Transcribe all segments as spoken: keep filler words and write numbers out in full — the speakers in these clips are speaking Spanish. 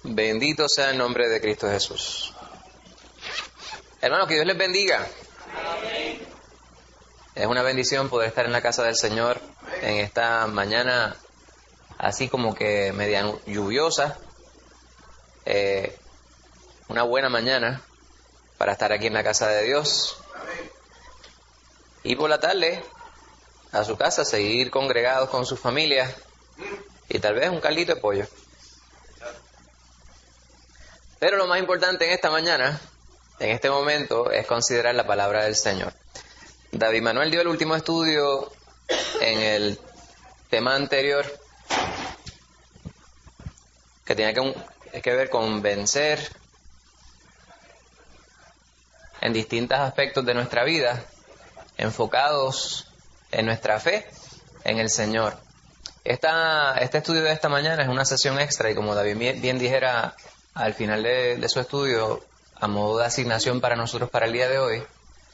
Bendito sea el nombre de Cristo Jesús. Hermanos, que Dios les bendiga. Amén. Es una bendición poder estar en la casa del Señor en esta mañana así como que media lluviosa. Eh, una buena mañana para estar aquí en la casa de Dios. Y por la tarde a su casa, seguir congregados con sus familias y tal vez un caldito de pollo. Pero lo más importante en esta mañana, en este momento, es considerar la palabra del Señor. David Manuel dio el último estudio en el tema anterior que tenía que, que ver con vencer en distintos aspectos de nuestra vida, enfocados en nuestra fe en el Señor. Esta, este estudio de esta mañana es una sesión extra y como David bien dijera al final de, de su estudio, a modo de asignación para nosotros para el día de hoy,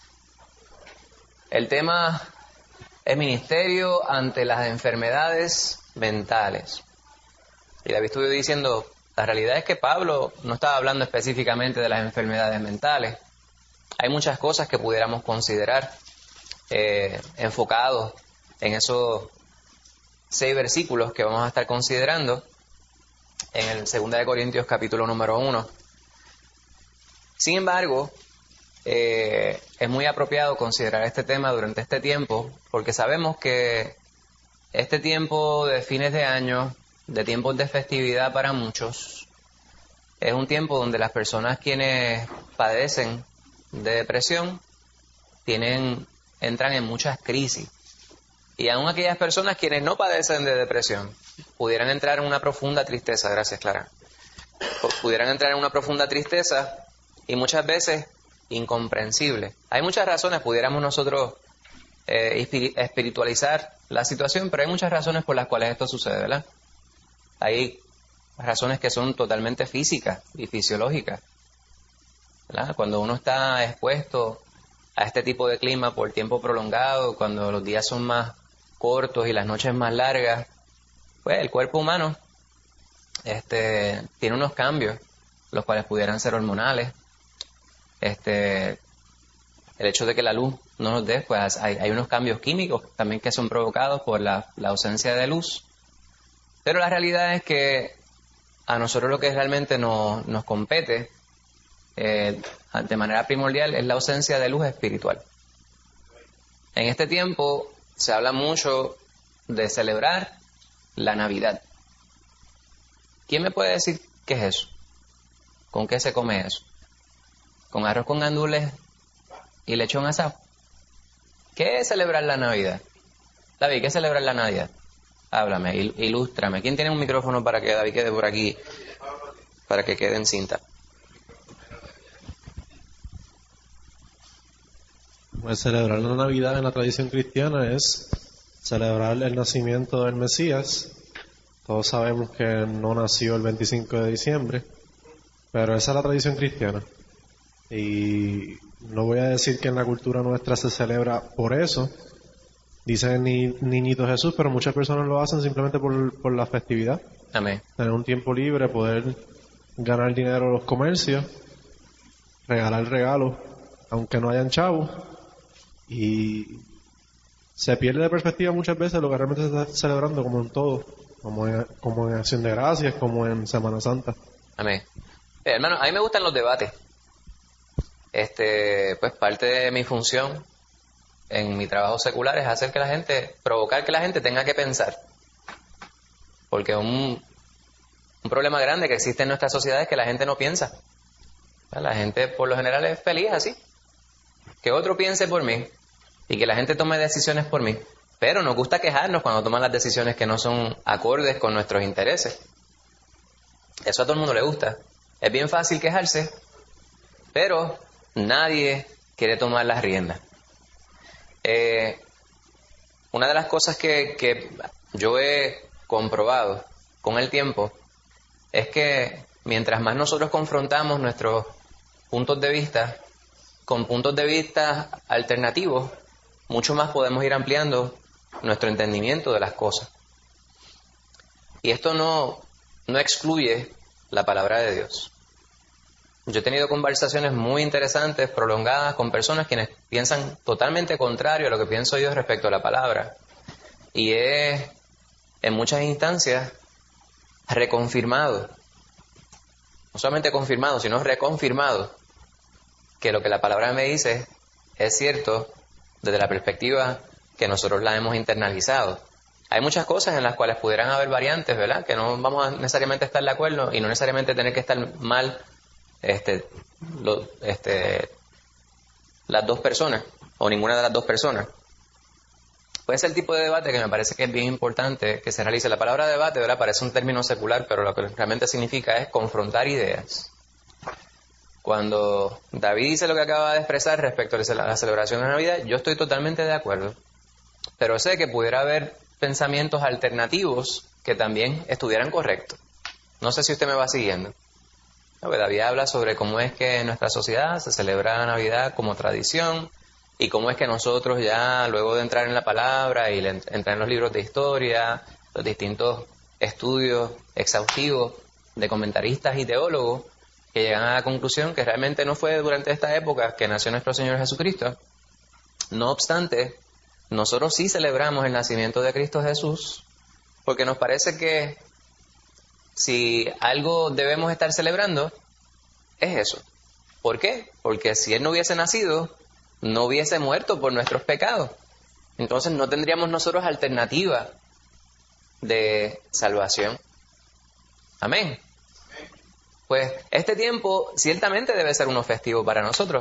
el tema es ministerio ante las enfermedades mentales. Y David estuvo diciendo, la realidad es que Pablo no estaba hablando específicamente de las enfermedades mentales. Hay muchas cosas que pudiéramos considerar eh, enfocados en esos seis versículos que vamos a estar considerando en el Segunda de Corintios capítulo número uno. Sin embargo, eh, es muy apropiado considerar este tema durante este tiempo, porque sabemos que este tiempo de fines de año, de tiempos de festividad para muchos, es un tiempo donde las personas quienes padecen de depresión tienen, entran en muchas crisis. Y aún aquellas personas quienes no padecen de depresión pudieran entrar en una profunda tristeza, gracias Clara, pudieran entrar en una profunda tristeza y muchas veces incomprensible. Hay muchas razones, pudiéramos nosotros eh, espiritualizar la situación, pero hay muchas razones por las cuales esto sucede, ¿verdad? Hay razones que son totalmente físicas y fisiológicas, ¿verdad? Cuando uno está expuesto a este tipo de clima por tiempo prolongado, cuando los días son más cortos y las noches más largas, pues el cuerpo humano este, tiene unos cambios, los cuales pudieran ser hormonales. Este, el hecho de que la luz no nos dé, pues hay, hay unos cambios químicos también que son provocados por la, la ausencia de luz. Pero la realidad es que a nosotros lo que realmente nos, nos compete eh, de manera primordial es la ausencia de luz espiritual. En este tiempo se habla mucho de celebrar la Navidad. ¿Quién me puede decir qué es eso? ¿Con qué se come eso? ¿Con arroz con gandules y lechón asado? ¿Qué es celebrar la Navidad? David, ¿qué es celebrar la Navidad? Háblame, il- ilústrame. ¿Quién tiene un micrófono para que David quede por aquí, para que quede en cinta? Pues celebrar la Navidad en la tradición cristiana es celebrar el nacimiento del Mesías. Todos sabemos que no nació el veinticinco de diciembre, pero esa es la tradición cristiana. Y no voy a decir que en la cultura nuestra se celebra por eso. Dicen ni, niñito Jesús, pero muchas personas lo hacen simplemente por, por la festividad. Amén. Tener un tiempo libre, poder ganar dinero en los comercios, regalar regalos, aunque no hayan chavos. Y se pierde de perspectiva muchas veces lo que realmente se está celebrando como en todo, como en, como en Acción de Gracias, como en Semana Santa. Amén. Eh, hermano, a mí me gustan los debates. Este, pues parte de mi función en mi trabajo secular es hacer que la gente, provocar que la gente tenga que pensar. Porque un, un problema grande que existe en nuestra sociedad es que la gente no piensa. La gente por lo general es feliz así. Que otro piense por mí y que la gente tome decisiones por mí. Pero nos gusta quejarnos cuando toman las decisiones que no son acordes con nuestros intereses. Eso a todo el mundo le gusta. Es bien fácil quejarse, pero nadie quiere tomar las riendas. Eh, una de las cosas que, que yo he comprobado con el tiempo es que mientras más nosotros confrontamos nuestros puntos de vista con puntos de vista alternativos, mucho más podemos ir ampliando nuestro entendimiento de las cosas. Y esto no, no excluye la palabra de Dios. Yo he tenido conversaciones muy interesantes, prolongadas, con personas quienes piensan totalmente contrario a lo que pienso yo respecto a la palabra. Y he, en muchas instancias, reconfirmado, no solamente confirmado, sino reconfirmado, que lo que la palabra me dice es cierto desde la perspectiva que nosotros la hemos internalizado. Hay muchas cosas en las cuales pudieran haber variantes, ¿verdad? Que no vamos a necesariamente estar de acuerdo y no necesariamente tener que estar mal este, lo, este, las dos personas o ninguna de las dos personas. Pues es el tipo de debate que me parece que es bien importante que se realice. La palabra debate, ¿verdad? Parece un término secular, pero lo que realmente significa es confrontar ideas. Cuando David dice lo que acaba de expresar respecto a la celebración de Navidad, yo estoy totalmente de acuerdo. Pero sé que pudiera haber pensamientos alternativos que también estuvieran correctos. No sé si usted me va siguiendo. David habla sobre cómo es que en nuestra sociedad se celebra la Navidad como tradición y cómo es que nosotros ya, luego de entrar en la palabra y entrar en los libros de historia, los distintos estudios exhaustivos de comentaristas y teólogos, que llegan a la conclusión que realmente no fue durante esta época que nació nuestro Señor Jesucristo. No obstante, nosotros sí celebramos el nacimiento de Cristo Jesús, porque nos parece que si algo debemos estar celebrando, es eso. ¿Por qué? Porque si Él no hubiese nacido, no hubiese muerto por nuestros pecados. Entonces no tendríamos nosotros alternativa de salvación. Amén. Pues este tiempo ciertamente debe ser uno festivo para nosotros.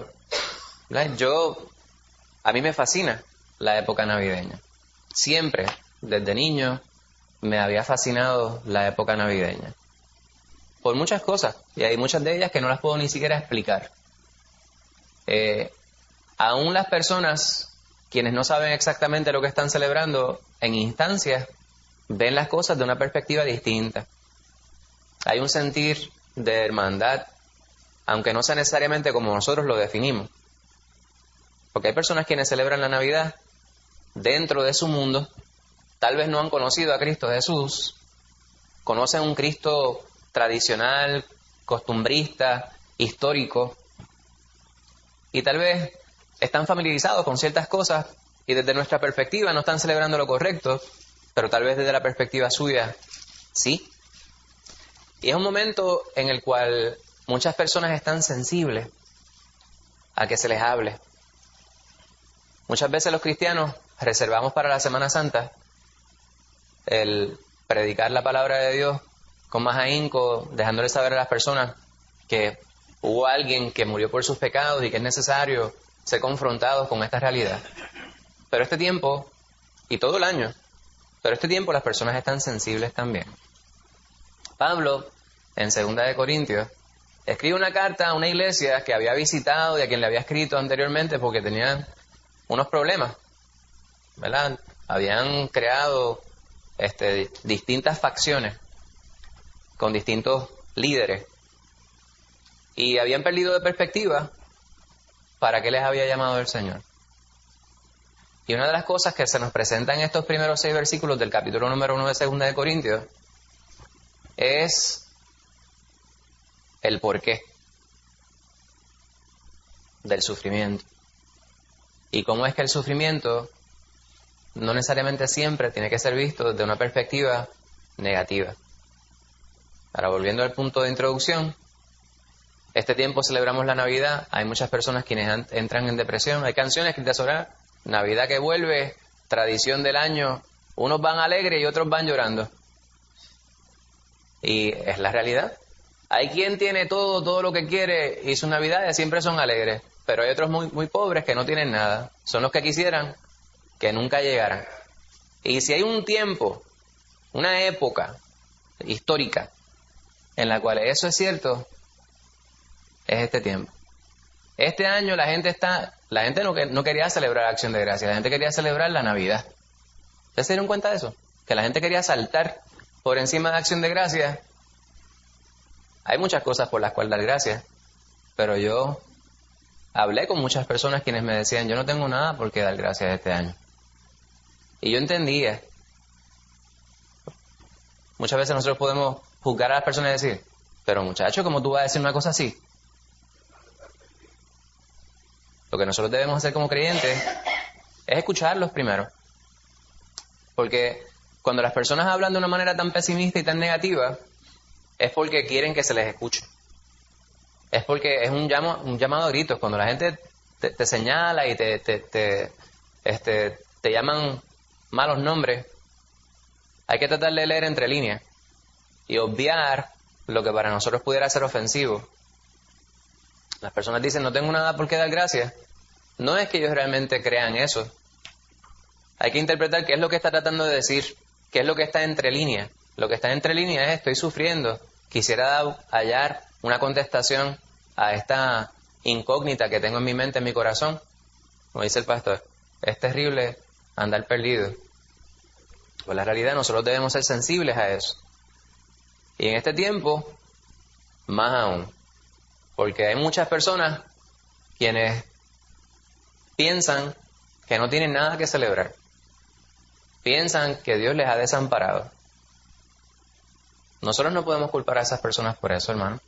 Yo, a mí me fascina la época navideña. Siempre, desde niño, me había fascinado la época navideña. Por muchas cosas, y hay muchas de ellas que no las puedo ni siquiera explicar. Eh, aún las personas, quienes no saben exactamente lo que están celebrando, en instancias, ven las cosas de una perspectiva distinta. Hay un sentir de hermandad, aunque no sea necesariamente como nosotros lo definimos. Porque hay personas quienes celebran la Navidad dentro de su mundo, tal vez no han conocido a Cristo Jesús, conocen un Cristo tradicional, costumbrista, histórico, y tal vez están familiarizados con ciertas cosas y desde nuestra perspectiva no están celebrando lo correcto, pero tal vez desde la perspectiva suya, sí. Y es un momento en el cual muchas personas están sensibles a que se les hable. Muchas veces los cristianos reservamos para la Semana Santa el predicar la palabra de Dios con más ahínco, dejándole saber a las personas que hubo alguien que murió por sus pecados y que es necesario ser confrontados con esta realidad. Pero este tiempo, y todo el año, pero este tiempo las personas están sensibles también. Pablo, en segunda de Corintios, escribe una carta a una iglesia que había visitado y a quien le había escrito anteriormente porque tenían unos problemas, ¿verdad? Habían creado este, distintas facciones con distintos líderes y habían perdido de perspectiva para qué les había llamado el Señor. Y una de las cosas que se nos presenta en estos primeros seis versículos del capítulo número uno de segunda de Corintios es el porqué del sufrimiento. Y cómo es que el sufrimiento no necesariamente siempre tiene que ser visto desde una perspectiva negativa. Ahora, volviendo al punto de introducción, este tiempo celebramos la Navidad, hay muchas personas quienes entran en depresión, hay canciones escritas sobre Navidad que vuelve, tradición del año, unos van alegres y otros van llorando. Y es la realidad. Hay quien tiene todo, todo lo que quiere y sus Navidades siempre son alegres, pero hay otros muy, muy pobres que no tienen nada. Son los que quisieran que nunca llegaran. Y si hay un tiempo, una época histórica en la cual eso es cierto, es este tiempo. Este año la gente está, la gente no, no quería celebrar Acción de Gracias, la gente quería celebrar la Navidad. ¿Ustedes se dieron cuenta de eso? Que la gente quería saltar por encima de Acción de Gracias. Hay muchas cosas por las cuales dar gracias, pero yo hablé con muchas personas quienes me decían, yo no tengo nada por qué dar gracias este año. Y yo entendía. Muchas veces nosotros podemos juzgar a las personas y decir, Pero muchacho, ¿cómo tú vas a decir una cosa así? Lo que nosotros debemos hacer como creyentes es escucharlos primero. Porque cuando las personas hablan de una manera tan pesimista y tan negativa, es porque quieren que se les escuche. Es porque es un, llamo, un llamado a gritos. Cuando la gente te, te señala y te, te, te, este, te llaman malos nombres, hay que tratar de leer entre líneas y obviar lo que para nosotros pudiera ser ofensivo. Las personas dicen, no tengo nada por qué dar gracias. No es que ellos realmente crean eso. Hay que interpretar qué es lo que está tratando de decir, qué es lo que está entre líneas. Lo que está entre líneas es, estoy sufriendo, quisiera hallar una contestación a esta incógnita que tengo en mi mente, en mi corazón. Como dice el pastor, es terrible andar perdido. Pues la realidad, nosotros debemos ser sensibles a eso. Y en este tiempo, más aún. Porque hay muchas personas quienes piensan que no tienen nada que celebrar. Piensan que Dios les ha desamparado. Nosotros no podemos culpar a esas personas por eso, hermano.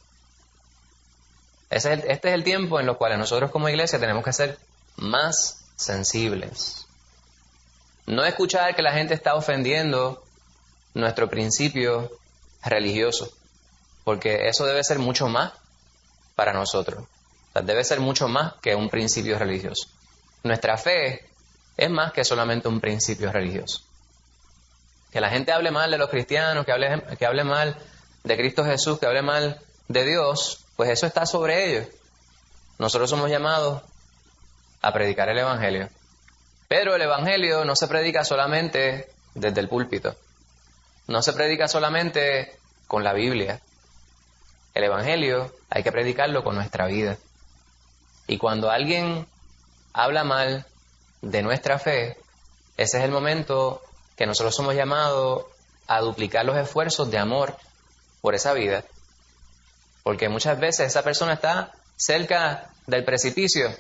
Ese es el, este es el tiempo en el cual nosotros como iglesia tenemos que ser más sensibles. No escuchar que la gente está ofendiendo nuestro principio religioso, porque eso debe ser mucho más para nosotros. O sea, debe ser mucho más que un principio religioso. Nuestra fe es más que solamente un principio religioso. Que la gente hable mal de los cristianos, que hable, que hable mal de Cristo Jesús, que hable mal de Dios, pues eso está sobre ellos. Nosotros somos llamados a predicar el Evangelio. Pero el Evangelio no se predica solamente desde el púlpito. No se predica solamente con la Biblia. El Evangelio hay que predicarlo con nuestra vida. Y cuando alguien habla mal de nuestra fe, ese es el momento que nosotros somos llamados a duplicar los esfuerzos de amor por esa vida. Porque muchas veces esa persona está cerca del precipicio.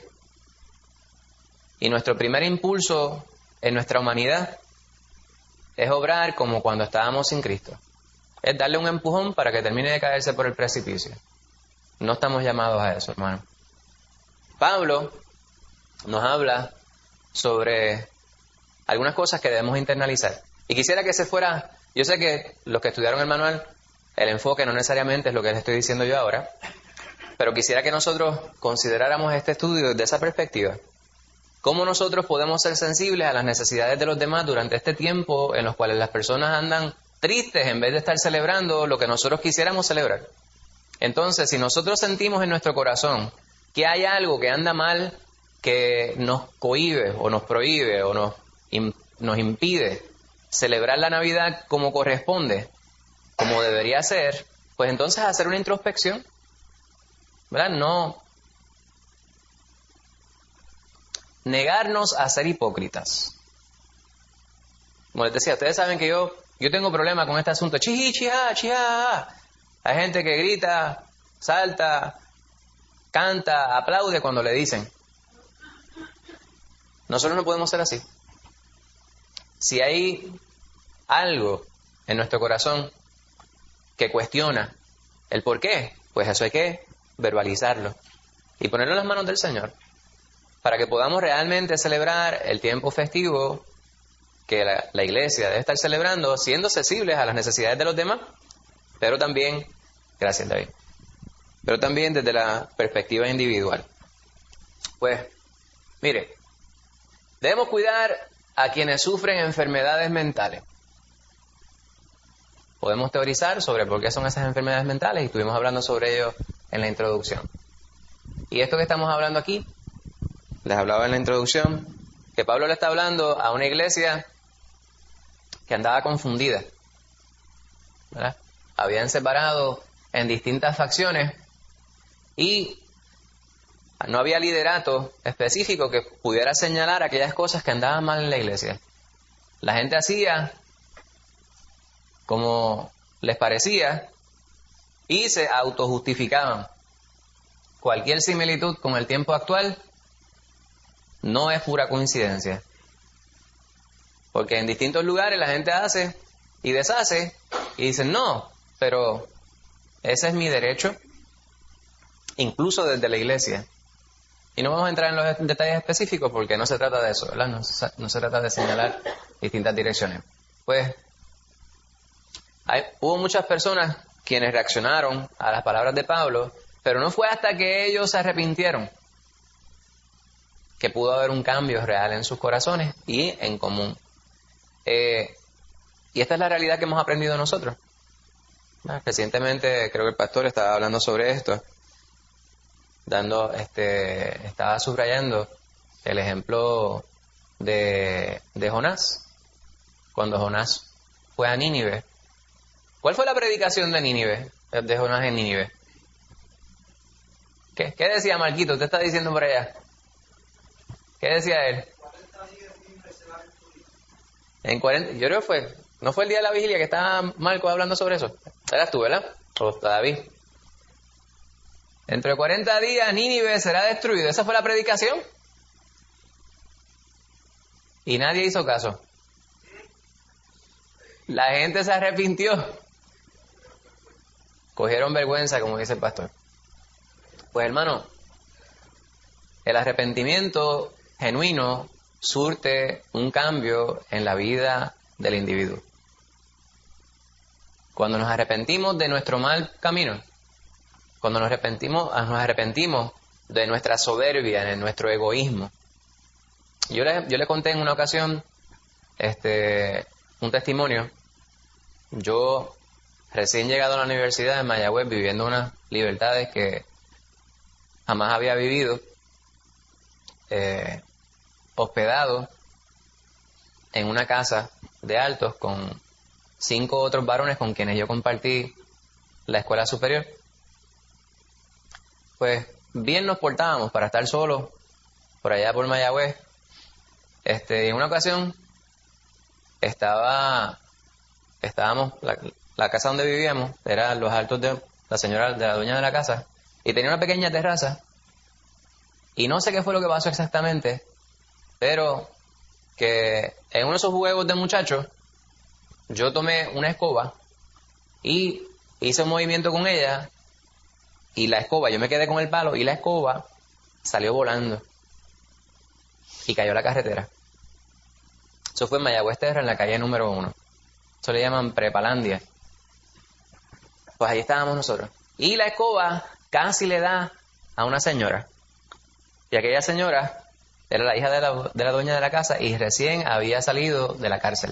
Y nuestro primer impulso en nuestra humanidad es obrar como cuando estábamos sin Cristo. Es darle un empujón para que termine de caerse por el precipicio. No estamos llamados a eso, hermano. Pablo nos habla sobre algunas cosas que debemos internalizar. Y quisiera que se fuera, yo sé que los que estudiaron el manual, el enfoque no necesariamente es lo que les estoy diciendo yo ahora, pero quisiera que nosotros consideráramos este estudio desde esa perspectiva. ¿Cómo nosotros podemos ser sensibles a las necesidades de los demás durante este tiempo en los cuales las personas andan tristes en vez de estar celebrando lo que nosotros quisiéramos celebrar? Entonces, si nosotros sentimos en nuestro corazón que hay algo que anda mal, que nos cohíbe o nos prohíbe o nos, nos impide celebrar la Navidad como corresponde, como debería ser, pues entonces hacer una introspección, ¿verdad? No negarnos a ser hipócritas. Como les decía, ustedes saben que yo yo tengo problema con este asunto. Chi, chija, chija. Hay gente que grita, salta, canta, aplaude cuando le dicen. Nosotros no podemos ser así. Si hay algo en nuestro corazón que cuestiona el por qué, pues eso hay que verbalizarlo y ponerlo en las manos del Señor para que podamos realmente celebrar el tiempo festivo que la, la iglesia debe estar celebrando, siendo sensibles a las necesidades de los demás, pero también, gracias David, pero también desde la perspectiva individual. Pues, mire, debemos cuidar a quienes sufren enfermedades mentales. Podemos teorizar sobre por qué son esas enfermedades mentales y estuvimos hablando sobre ello en la introducción. Y esto que estamos hablando aquí, les hablaba en la introducción, que Pablo le está hablando a una iglesia que andaba confundida, ¿verdad? Habían separado en distintas facciones y no había liderato específico que pudiera señalar aquellas cosas que andaban mal en la iglesia. La gente hacía como les parecía y se autojustificaban. Cualquier similitud con el tiempo actual no es pura coincidencia. Porque en distintos lugares la gente hace y deshace y dicen, no, pero Ese es mi derecho, incluso desde la iglesia. Y no vamos a entrar en los detalles específicos porque no se trata de eso, ¿verdad? No se, no se trata de señalar distintas direcciones. Pues hay, hubo muchas personas quienes reaccionaron a las palabras de Pablo, pero no fue hasta que ellos se arrepintieron que pudo haber un cambio real en sus corazones y en común. Eh, y esta es la realidad que hemos aprendido nosotros. Recientemente creo que el pastor estaba hablando sobre esto, dando, este, estaba subrayando el ejemplo de, de Jonás. Cuando Jonás fue a Nínive, ¿cuál fue la predicación de Nínive, de Jonás en Nínive? ¿Qué, qué decía Marquito? ¿Usted está diciendo por allá? ¿Qué decía él? En cuarenta, yo creo que fue, no fue el día de la vigilia que estaba Marco hablando sobre eso. Eras tú, ¿verdad? O David. Dentro de cuarenta días Nínive será destruido. Esa fue la predicación. Y nadie hizo caso. La gente se arrepintió. Cogieron vergüenza, como dice el pastor. Pues hermano, el arrepentimiento genuino surte un cambio en la vida del individuo. Cuando nos arrepentimos de nuestro mal camino, cuando nos arrepentimos, nos arrepentimos de nuestra soberbia, de nuestro egoísmo. Yo le, yo le conté en una ocasión este, un testimonio. Yo, recién llegado a la universidad de Mayagüez, viviendo unas libertades que jamás había vivido, eh, hospedado en una casa de altos con cinco otros varones con quienes yo compartí la escuela superior. Pues bien nos portábamos para estar solos por allá por Mayagüez. Este, en una ocasión estaba estábamos la, la casa donde vivíamos era los altos de la señora, de la dueña de la casa, y tenía una pequeña terraza. Y no sé qué fue lo que pasó exactamente, pero que en uno de esos juegos de muchachos yo tomé una escoba y hice un movimiento con ella, y la escoba, yo me quedé con el palo y la escoba salió volando y cayó a la carretera. Eso fue en Mayagüez Terra, en la calle número uno. Eso le llaman Prepalandia. Pues ahí estábamos nosotros. Y la escoba casi le da a una señora. Y aquella señora era la hija de la, de la dueña de la casa y recién había salido de la cárcel.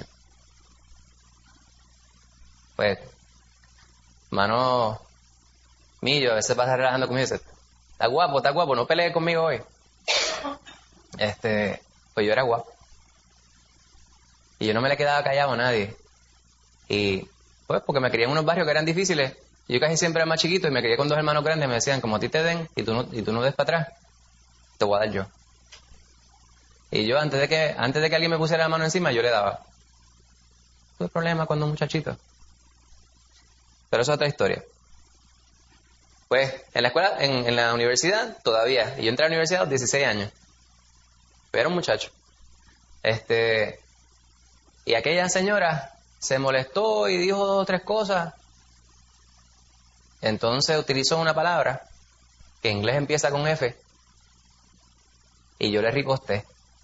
Pues, mano Millo a veces pasa relajando conmigo y dice, está guapo, está guapo, no pelees conmigo hoy. Este, pues yo era guapo. Y yo no me le quedaba callado a nadie. Y pues porque me crié en unos barrios que eran difíciles. Yo casi siempre era más chiquito y me crié con dos hermanos grandes. Me decían, como a ti te den y tú no, y tú no des para atrás, te voy a dar yo. Y yo antes de que antes de que alguien me pusiera la mano encima, yo le daba. Tuve problemas cuando un muchachito. Pero eso es otra historia. Pues en la escuela, en, en la universidad, todavía. Y yo entré a la universidad a los dieciséis años. Pero era un muchacho. Este, y aquella señora se molestó y dijo dos o tres cosas. Entonces utilizó una palabra que en inglés empieza con F. Y yo le riposté.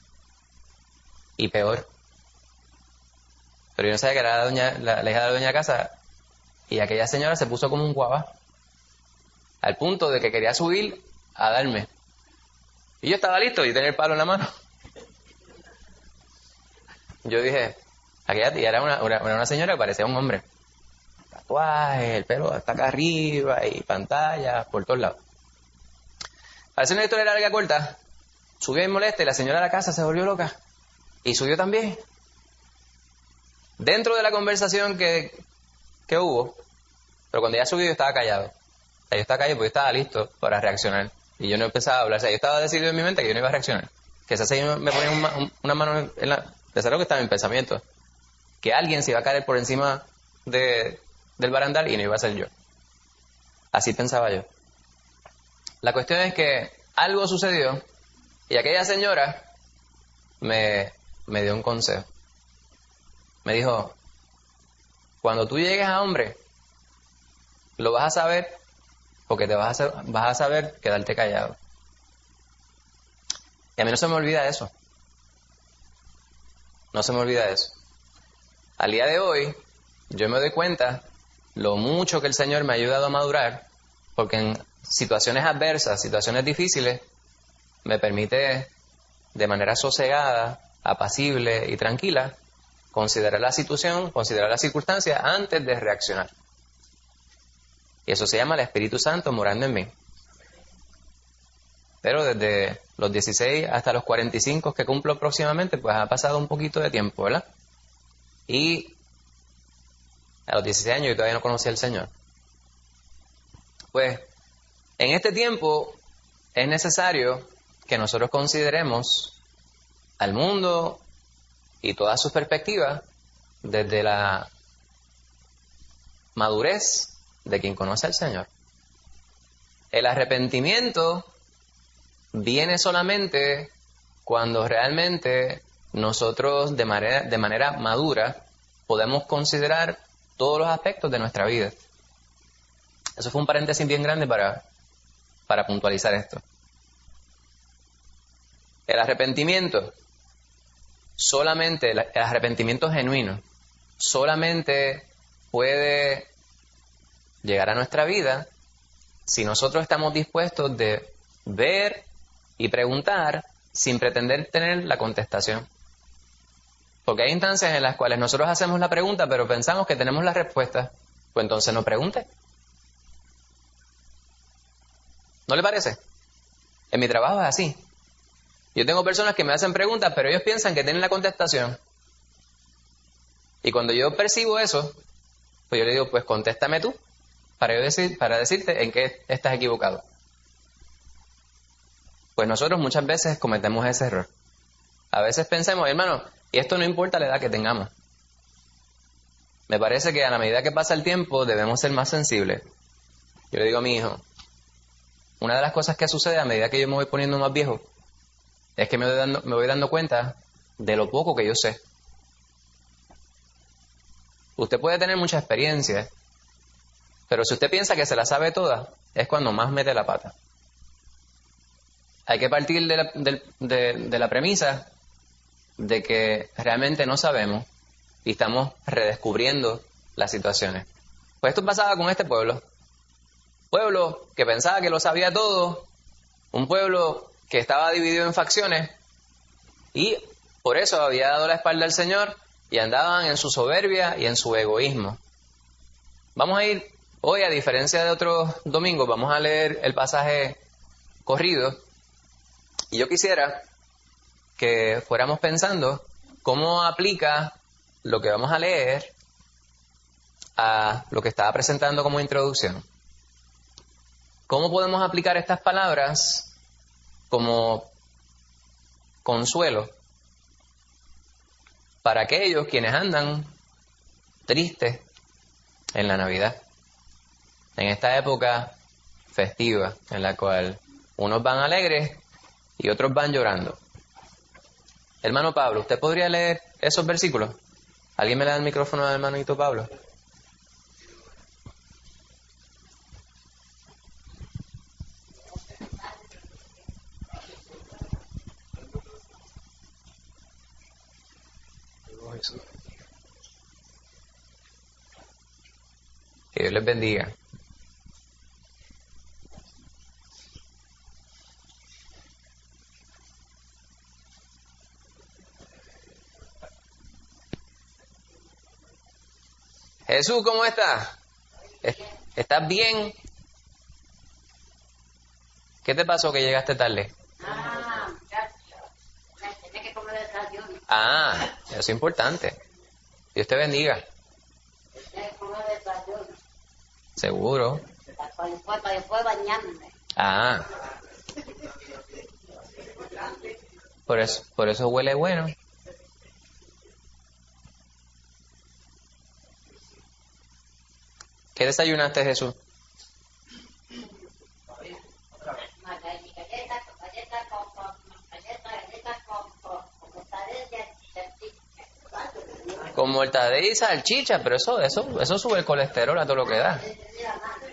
Y peor. Pero yo no sabía que era la, doña, la, la hija de la dueña de casa. Y aquella señora se puso como un guava. Al punto de que quería subir a darme. Y yo estaba listo, y tenía el palo en la mano. Yo dije, aquella tía era una, una, una señora que parecía un hombre. Tatuaje, el pelo hasta acá arriba, y pantalla por todos lados. Para hacer una historia larga corta, subió y molesta, y la señora de la casa se volvió loca. Y subió también. Dentro de la conversación que, que hubo, pero cuando ella subió yo estaba callado. O sea, yo estaba callado porque yo estaba listo para reaccionar. Y yo no empezaba a hablar. O sea, yo estaba decidido en mi mente que yo no iba a reaccionar. Que esa señora me ponía una, una mano en la... De saber lo que estaba en mi pensamiento. Que alguien se iba a caer por encima de, del barandal y no iba a ser yo. Así pensaba yo. La cuestión es que algo sucedió y aquella señora me, me dio un consejo. Me dijo, cuando tú llegues a hombre, lo vas a saber porque te vas a, hacer, vas a saber quedarte callado. Y a mí no se me olvida eso. No se me olvida eso. Al día de hoy, yo me doy cuenta lo mucho que el Señor me ha ayudado a madurar, porque en situaciones adversas, situaciones difíciles, me permite de manera sosegada, apacible y tranquila considerar la situación, considerar las circunstancias antes de reaccionar. Y eso se llama el Espíritu Santo morando en mí. Pero desde los dieciséis hasta los cuarenta y cinco que cumplo próximamente, pues ha pasado un poquito de tiempo, ¿verdad? Y a los dieciséis años yo todavía no conocía al Señor. Pues en este tiempo es necesario que nosotros consideremos al mundo y todas sus perspectivas desde la madurez de quien conoce al Señor. El arrepentimiento viene solamente cuando realmente nosotros de manera, de manera madura podemos considerar todos los aspectos de nuestra vida. Eso fue un paréntesis bien grande para, para puntualizar esto. El arrepentimiento, solamente, el arrepentimiento genuino, solamente puede llegar a nuestra vida si nosotros estamos dispuestos de ver y preguntar sin pretender tener la contestación. Porque hay instancias en las cuales nosotros hacemos la pregunta pero pensamos que tenemos la respuesta. Pues entonces no pregunte. ¿No le parece? En mi trabajo es así. Yo tengo personas que me hacen preguntas pero ellos piensan que tienen la contestación. Y cuando yo percibo eso, pues yo le digo, pues contéstame tú para yo decir, para decirte en qué estás equivocado. Pues nosotros muchas veces cometemos ese error. A veces pensamos, hermano, y esto no importa la edad que tengamos. Me parece que a la medida que pasa el tiempo debemos ser más sensibles. Yo le digo a mi hijo, una de las cosas que sucede a medida que yo me voy poniendo más viejo es que me voy dando, me voy dando cuenta de lo poco que yo sé. Usted puede tener mucha experiencia, pero si usted piensa que se la sabe toda, es cuando más mete la pata. Hay que partir de la, de, de, de la premisa de que realmente no sabemos y estamos redescubriendo las situaciones. Pues esto pasaba con este pueblo. Pueblo que pensaba que lo sabía todo, un pueblo que estaba dividido en facciones y por eso había dado la espalda al Señor y andaban en su soberbia y en su egoísmo. Vamos a ir hoy, a diferencia de otros domingos, vamos a leer el pasaje corrido. Y yo quisiera que fuéramos pensando cómo aplica lo que vamos a leer a lo que estaba presentando como introducción. ¿Cómo podemos aplicar estas palabras como consuelo para aquellos quienes andan tristes en la Navidad? En esta época festiva en la cual unos van alegres y otros van llorando. Hermano Pablo, ¿usted podría leer esos versículos? ¿Alguien me le da el micrófono al hermanito Pablo? Que Dios les bendiga. Jesús, ¿cómo estás? ¿Estás bien? ¿Qué te pasó que llegaste tarde? Ah, muchacho, me tenía que comer el desayuno. Ah, eso es importante. Dios te bendiga. Tenía que comer el desayuno. Seguro. Para después, para después bañarme. Ah. Por eso, por eso huele bueno. ¿Qué desayunaste, Jesús? Galletas, galletas con, con, galletas, galletas con, con, con mortadela y Con mortadela y salchicha, pero eso, eso, eso sube el colesterol a todo lo que da.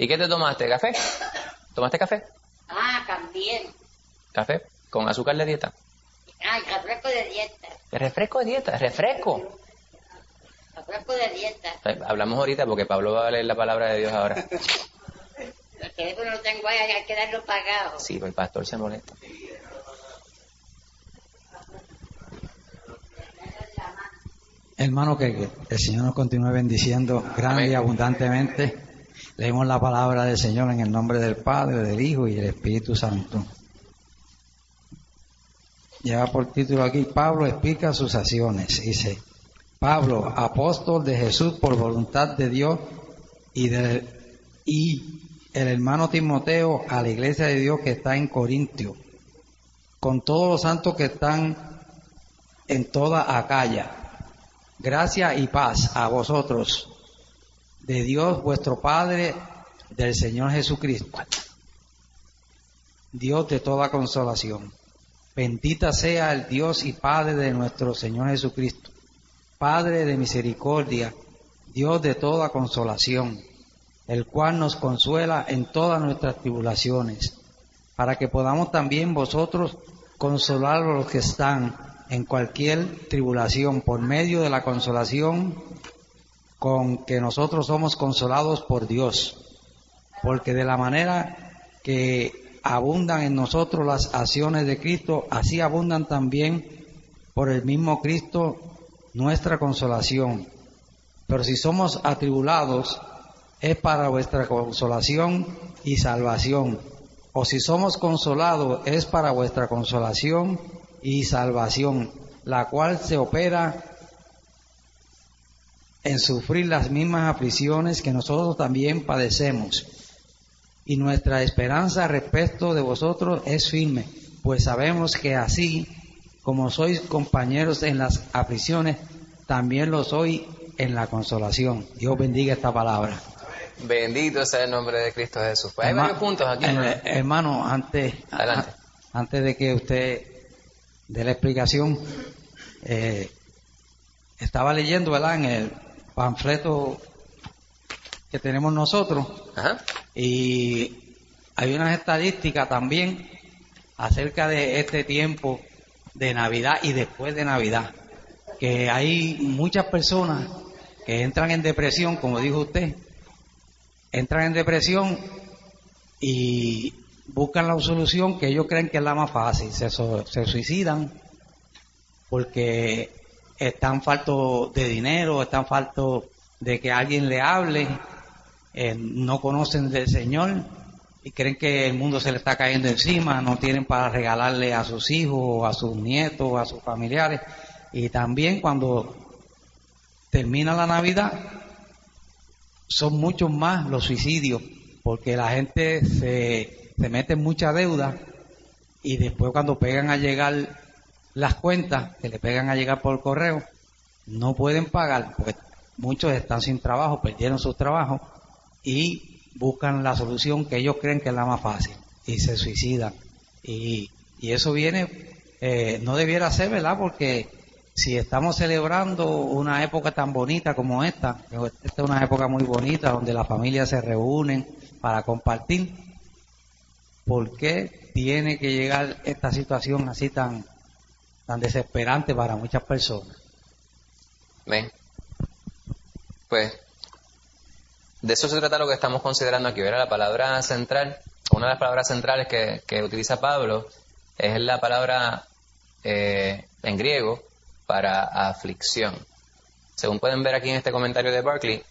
¿Y qué te tomaste? ¿Café? ¿Tomaste café? Ah, también. ¿Café? ¿Con azúcar de dieta? Ah, el refresco de dieta. ¿Refresco de dieta? ¿Refresco? Refresco de dieta. Eh, Hablamos ahorita porque Pablo va a leer la palabra de Dios ahora. El teléfono lo tengo ahí, hay que darlo pagado. Sí, pues el pastor se molesta. Hermano, que, que el Señor nos continúe bendiciendo grande Amén. y abundantemente. Leemos la palabra del Señor en el nombre del Padre, del Hijo y del Espíritu Santo. Lleva por título aquí, Pablo explica sus acciones. Dice, Pablo, apóstol de Jesús por voluntad de Dios, y, del, y el hermano Timoteo a la iglesia de Dios que está en Corintio, con todos los santos que están en toda Acaya. Gracia y paz a vosotros, de Dios vuestro Padre, del Señor Jesucristo, Dios de toda consolación. Bendita sea el Dios y Padre de nuestro Señor Jesucristo, Padre de misericordia, Dios de toda consolación, el cual nos consuela en todas nuestras tribulaciones, para que podamos también vosotros consolar a los que están en cualquier tribulación por medio de la consolación con que nosotros somos consolados por Dios, porque de la manera que abundan en nosotros las acciones de Cristo, así abundan también por el mismo Cristo nuestra consolación. Pero si somos atribulados, es para vuestra consolación y salvación, o si somos consolados, es para vuestra consolación y salvación, la cual se opera en sufrir las mismas aflicciones que nosotros también padecemos. Y nuestra esperanza respecto de vosotros es firme, pues sabemos que así como sois compañeros en las aflicciones, también lo sois en la consolación. Dios bendiga esta palabra. Bendito sea el nombre de Cristo Jesús. Pues hay Herma- varios puntos aquí. eh, hermano, antes, Adelante. a- antes de que usted dé la explicación, eh, estaba leyendo, ¿verdad?, en el panfleto que tenemos nosotros, Ajá. y hay unas estadísticas también acerca de este tiempo de Navidad y después de Navidad, que hay muchas personas que entran en depresión, como dijo usted, entran en depresión y buscan la solución que ellos creen que es la más fácil, se, so- se suicidan porque están faltos de dinero, están faltos de que alguien le hable, eh, no conocen del Señor y creen que el mundo se le está cayendo encima, no tienen para regalarle a sus hijos, a sus nietos, a sus familiares. Y también cuando termina la Navidad, son muchos más los suicidios, porque la gente se, se mete en mucha deuda y después cuando pegan a llegar las cuentas, que le pegan a llegar por correo, no pueden pagar, porque muchos están sin trabajo, perdieron sus trabajos y buscan la solución que ellos creen que es la más fácil y se suicidan. Y, y eso viene, eh, no debiera ser, ¿verdad? Porque si estamos celebrando una época tan bonita como esta, esta es una época muy bonita donde las familias se reúnen para compartir, ¿por qué tiene que llegar esta situación así tan, tan desesperante para muchas personas? Ven. Pues de eso se trata lo que estamos considerando aquí. ¿Verdad? La palabra central, una de las palabras centrales que, que utiliza Pablo es la palabra eh, en griego para aflicción. Según pueden ver aquí en este comentario de Barclay,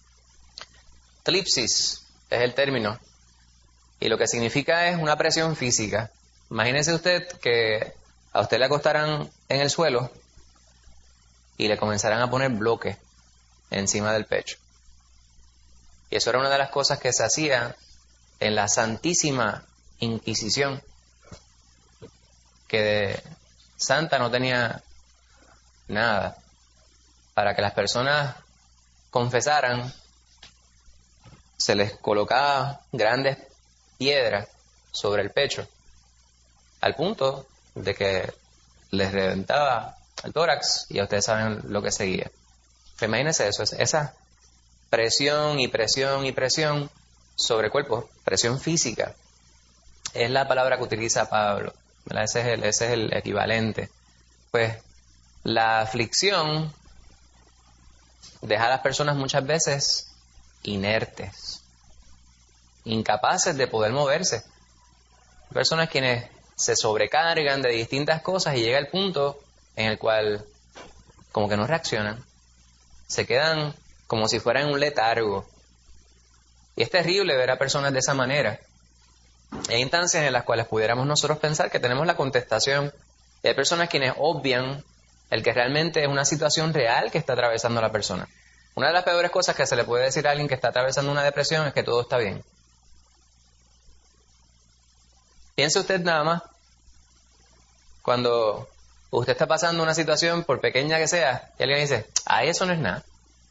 tlipsis es el término y lo que significa es una presión física. Imagínese usted que a usted le acostaran en el suelo y le comenzaran a poner bloques encima del pecho. Y eso era una de las cosas que se hacía en la Santísima Inquisición, que de santa no tenía nada. Para que las personas confesaran, se les colocaba grandes piedras sobre el pecho, al punto de que les reventaba el tórax, y ya ustedes saben lo que seguía. Imagínense eso, esa presión y presión y presión sobre cuerpos, presión física, es la palabra que utiliza Pablo, ¿verdad? Ese es el, ese es el equivalente. Pues la aflicción deja a las personas muchas veces inertes, incapaces de poder moverse. Personas quienes se sobrecargan de distintas cosas y llega el punto en el cual como que no reaccionan, se quedan como si fueran un letargo. Y es terrible ver a personas de esa manera. Hay instancias en las cuales pudiéramos nosotros pensar que tenemos la contestación. Y hay personas quienes obvian el que realmente es una situación real que está atravesando la persona. Una de las peores cosas que se le puede decir a alguien que está atravesando una depresión es que todo está bien. Piense usted nada más, cuando usted está pasando una situación, por pequeña que sea, y alguien dice, ah, eso no es nada.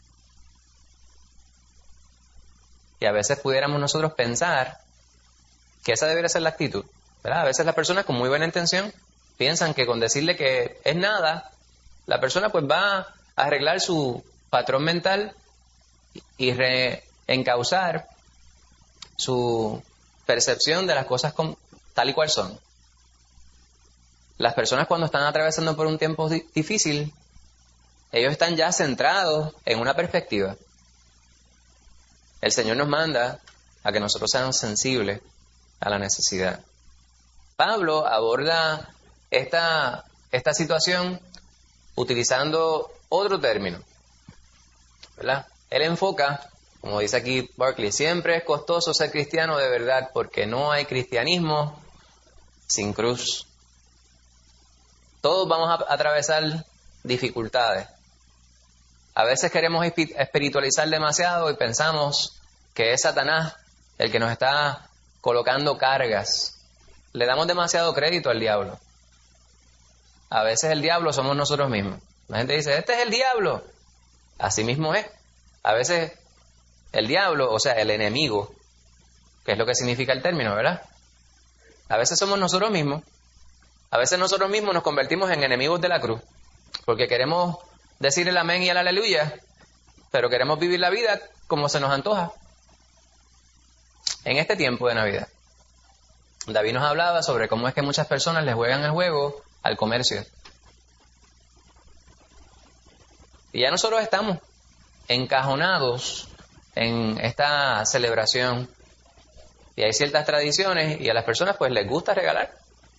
Y a veces pudiéramos nosotros pensar que esa debería ser la actitud, ¿verdad? A veces las personas con muy buena intención piensan que con decirle que es nada, la persona pues va a arreglar su patrón mental y reencauzar su percepción de las cosas con, tal y cual son. Las personas cuando están atravesando por un tiempo di- difícil, ellos están ya centrados en una perspectiva. El Señor nos manda a que nosotros seamos sensibles a la necesidad. Pablo aborda esta, esta situación utilizando otro término, ¿verdad? Él enfoca, como dice aquí Barclay, siempre es costoso ser cristiano de verdad porque no hay cristianismo sin cruz. Todos vamos a atravesar dificultades. A veces queremos espiritualizar demasiado y pensamos que es Satanás el que nos está colocando cargas. Le damos demasiado crédito al diablo. A veces el diablo somos nosotros mismos. La gente dice, este es el diablo. Así mismo es. A veces el diablo, o sea, el enemigo, que es lo que significa el término, ¿verdad? A veces somos nosotros mismos. A veces nosotros mismos nos convertimos en enemigos de la cruz. Porque queremos decir el amén y el aleluya, pero queremos vivir la vida como se nos antoja. En este tiempo de Navidad, David nos hablaba sobre cómo es que muchas personas le juegan el juego al comercio. Y ya nosotros estamos encajonados en esta celebración. Y hay ciertas tradiciones y a las personas pues les gusta regalar.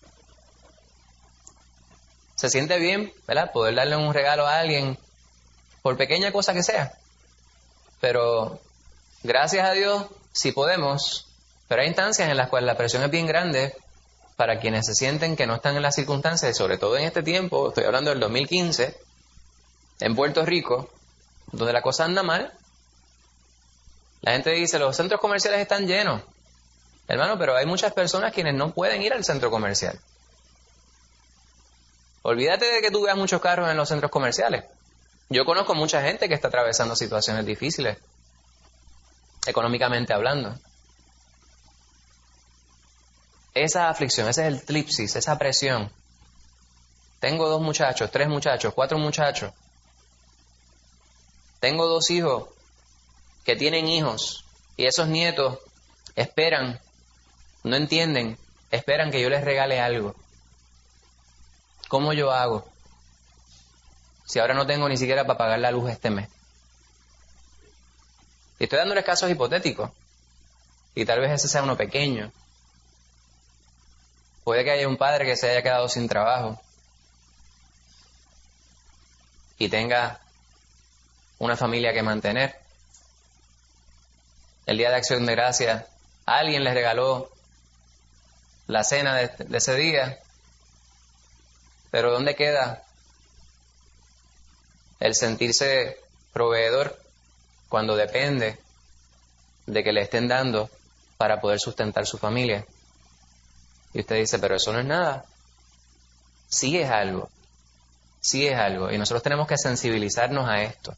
Se siente bien, ¿verdad? Poder darle un regalo a alguien, por pequeña cosa que sea. Pero gracias a Dios, sí podemos. Pero hay instancias en las cuales la presión es bien grande para quienes se sienten que no están en las circunstancias, y sobre todo en este tiempo, estoy hablando del dos mil quince, en Puerto Rico, donde la cosa anda mal. La gente dice, los centros comerciales están llenos. Hermano, pero hay muchas personas quienes no pueden ir al centro comercial. Olvídate de que tú veas muchos carros en los centros comerciales. Yo conozco mucha gente que está atravesando situaciones difíciles, económicamente hablando. Esa aflicción, ese es el tlipsis, esa presión. Tengo dos muchachos, tres muchachos, cuatro muchachos. Tengo dos hijos que tienen hijos y esos nietos esperan, no entienden, esperan que yo les regale algo. ¿Cómo yo hago? Si ahora no tengo ni siquiera para pagar la luz este mes. Y estoy dándoles casos hipotéticos. Y tal vez ese sea uno pequeño. Puede que haya un padre que se haya quedado sin trabajo y tenga una familia que mantener. El día de Acción de Gracias, alguien les regaló la cena de, de ese día. Pero ¿dónde queda el sentirse proveedor cuando depende de que le estén dando para poder sustentar su familia? Y usted dice, pero eso no es nada. Sí es algo. Sí es algo. Y nosotros tenemos que sensibilizarnos a esto.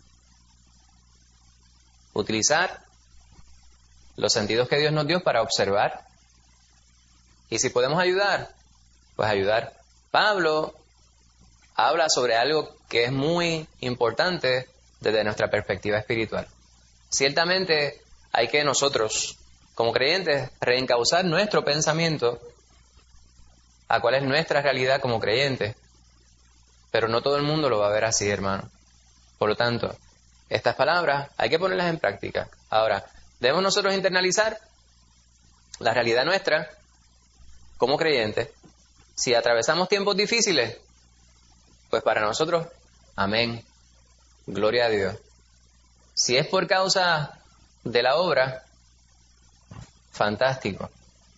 Utilizar los sentidos que Dios nos dio para observar. Y si podemos ayudar, pues ayudar. Pablo habla sobre algo que es muy importante desde nuestra perspectiva espiritual. Ciertamente hay que nosotros como creyentes, reencauzar nuestro pensamiento a cuál es nuestra realidad como creyentes. Pero no todo el mundo lo va a ver así, hermano. Por lo tanto, estas palabras hay que ponerlas en práctica. Ahora, debemos nosotros internalizar la realidad nuestra como creyentes. Si atravesamos tiempos difíciles, pues para nosotros, amén, gloria a Dios. Si es por causa de la obra, fantástico.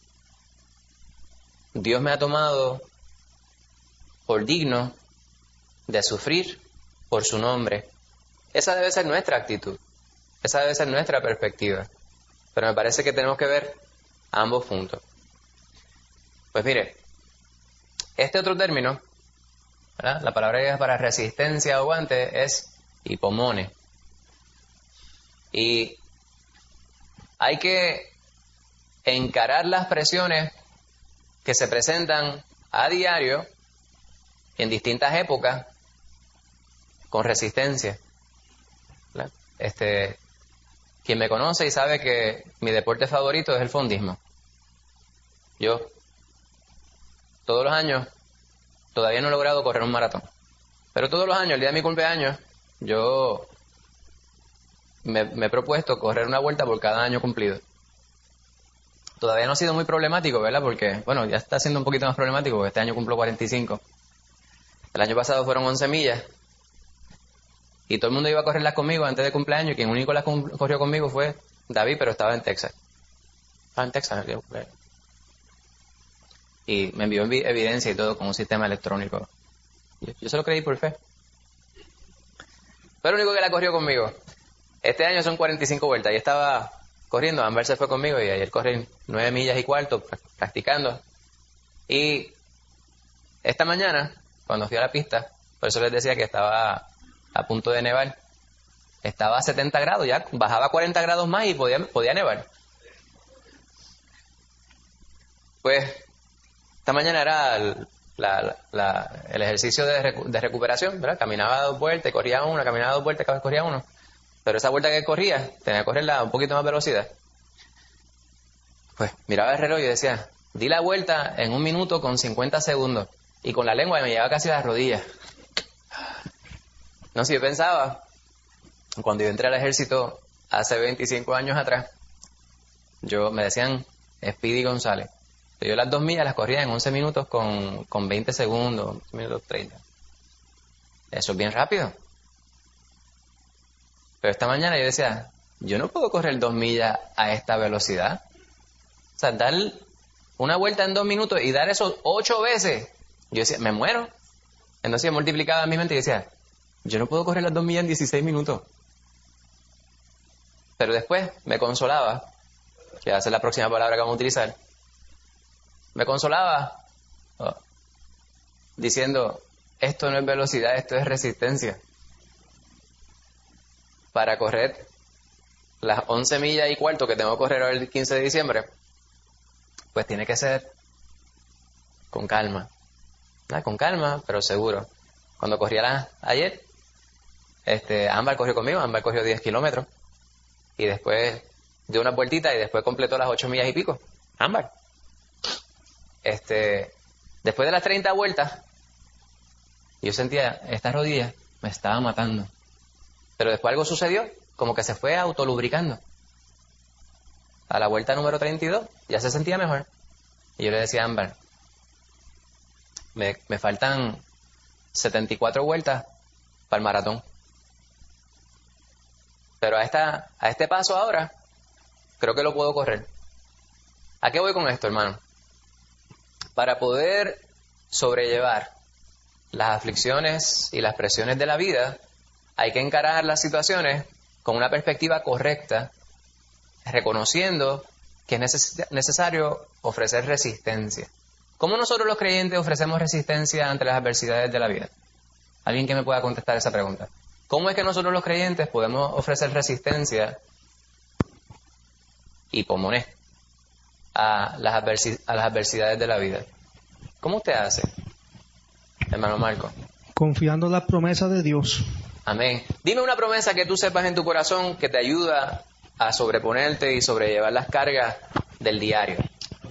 Dios me ha tomado por digno de sufrir por su nombre. Esa debe ser nuestra actitud. Esa debe ser nuestra perspectiva. Pero me parece que tenemos que ver ambos puntos. Pues mire, este otro término, ¿verdad? La palabra griega para resistencia o aguante es hipomone. Y hay que encarar las presiones que se presentan a diario en distintas épocas con resistencia. ¿Verdad? Este, quien me conoce y sabe que mi deporte favorito es el fondismo. Yo, todos los años, todavía no he logrado correr un maratón. Pero todos los años, el día de mi cumpleaños, yo me, me he propuesto correr una vuelta por cada año cumplido. Todavía no ha sido muy problemático, ¿verdad? Porque, bueno, ya está siendo un poquito más problemático, porque este año cumplo cuarenta y cinco. El año pasado fueron once millas. Y todo el mundo iba a correrlas conmigo antes de cumpleaños. Y quien único las corrió conmigo fue David, pero estaba en Texas. Estaba en Texas el día de cumpleaños. Y me envió evidencia y todo con un sistema electrónico. Yo, yo se lo creí por fe. Fue el único que la corrió conmigo. Este año son cuarenta y cinco vueltas. Y estaba corriendo. Amber se fue conmigo y ayer corrí nueve millas y cuarto practicando. Y esta mañana, cuando fui a la pista, por eso les decía que estaba a punto de nevar, estaba a setenta grados, ya bajaba cuarenta grados más y podía, podía nevar. Pues esta mañana era el, la, la, el ejercicio de, recu de recuperación, ¿verdad? Caminaba dos vueltas, corría una, caminaba dos vueltas, cada vez corría uno. Pero esa vuelta que corría, tenía que correrla a un poquito más velocidad. Pues miraba el reloj y decía, di la vuelta en un minuto con cincuenta segundos. Y con la lengua me llevaba casi a las rodillas. No sé, yo pensaba, cuando yo entré al ejército hace veinticinco años atrás, yo me decían Speedy González. Yo las dos millas las corría en once minutos con, con veinte segundos, once minutos treinta. Eso es bien rápido. Pero esta mañana yo decía, yo no puedo correr dos millas a esta velocidad. O sea, dar una vuelta en dos minutos y dar eso ocho veces. Yo decía, me muero. Entonces yo multiplicaba en mi mente y decía, yo no puedo correr las dos millas en dieciséis minutos. Pero después me consolaba, que va a ser la próxima palabra que vamos a utilizar, me consolaba oh, diciendo, esto no es velocidad, esto es resistencia. Para correr las once millas y cuarto que tengo que correr hoy el quince de diciembre, pues tiene que ser con calma. ¿Verdad? Con calma, pero seguro. Cuando corría la, ayer, este, Ámbar corrió conmigo, Ámbar corrió diez kilómetros. Y después dio una vueltita y después completó las ocho millas y pico. Ámbar. Este, después de las treinta vueltas, yo sentía, esta rodilla me estaba matando. Pero después algo sucedió, como que se fue autolubricando. A la vuelta número treinta y dos, ya se sentía mejor. Y yo le decía a Ámbar, me, me faltan setenta y cuatro vueltas para el maratón. Pero a, esta, a este paso ahora, creo que lo puedo correr. ¿A qué voy con esto, hermano? Para poder sobrellevar las aflicciones y las presiones de la vida, hay que encarar las situaciones con una perspectiva correcta, reconociendo que es neces- necesario ofrecer resistencia. ¿Cómo nosotros los creyentes ofrecemos resistencia ante las adversidades de la vida? ¿Alguien que me pueda contestar esa pregunta? ¿Cómo es que nosotros los creyentes podemos ofrecer resistencia y pomoné a las, adversi- a las adversidades de la vida? ¿Cómo usted hace, hermano Marco? Confiando en la promesa de Dios. Amén. Dime una promesa que tú sepas en tu corazón que te ayuda a sobreponerte y sobrellevar las cargas del diario.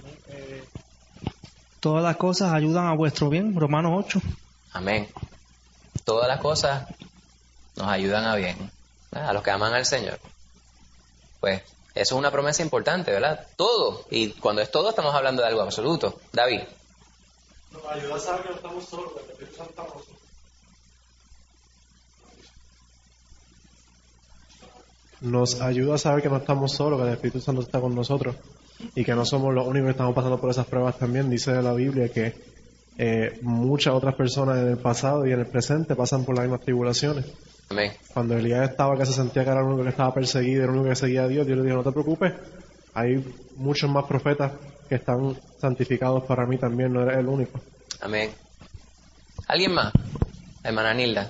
Todas las cosas ayudan a vuestro bien, Romanos ocho. Amén. Todas las cosas nos ayudan a bien, ¿verdad? A los que aman al Señor. Pues eso es una promesa importante, ¿verdad? Todo. Y cuando es todo estamos hablando de algo absoluto. David. Nos ayuda a saber que no estamos solos, que el Espíritu Santo está con nosotros. Nos ayuda a saber que no estamos solos, que el Espíritu Santo está con nosotros y que no somos los únicos que estamos pasando por esas pruebas también. Dice la Biblia que eh, muchas otras personas en el pasado y en el presente pasan por las mismas tribulaciones. Amén. Cuando Elías estaba, que se sentía que era el único que estaba perseguido, era el único que seguía a Dios, Dios le dijo, no te preocupes, hay muchos más profetas que están santificados para mí también, no eres el único. Amén. ¿Alguien más? Hermana Nilda.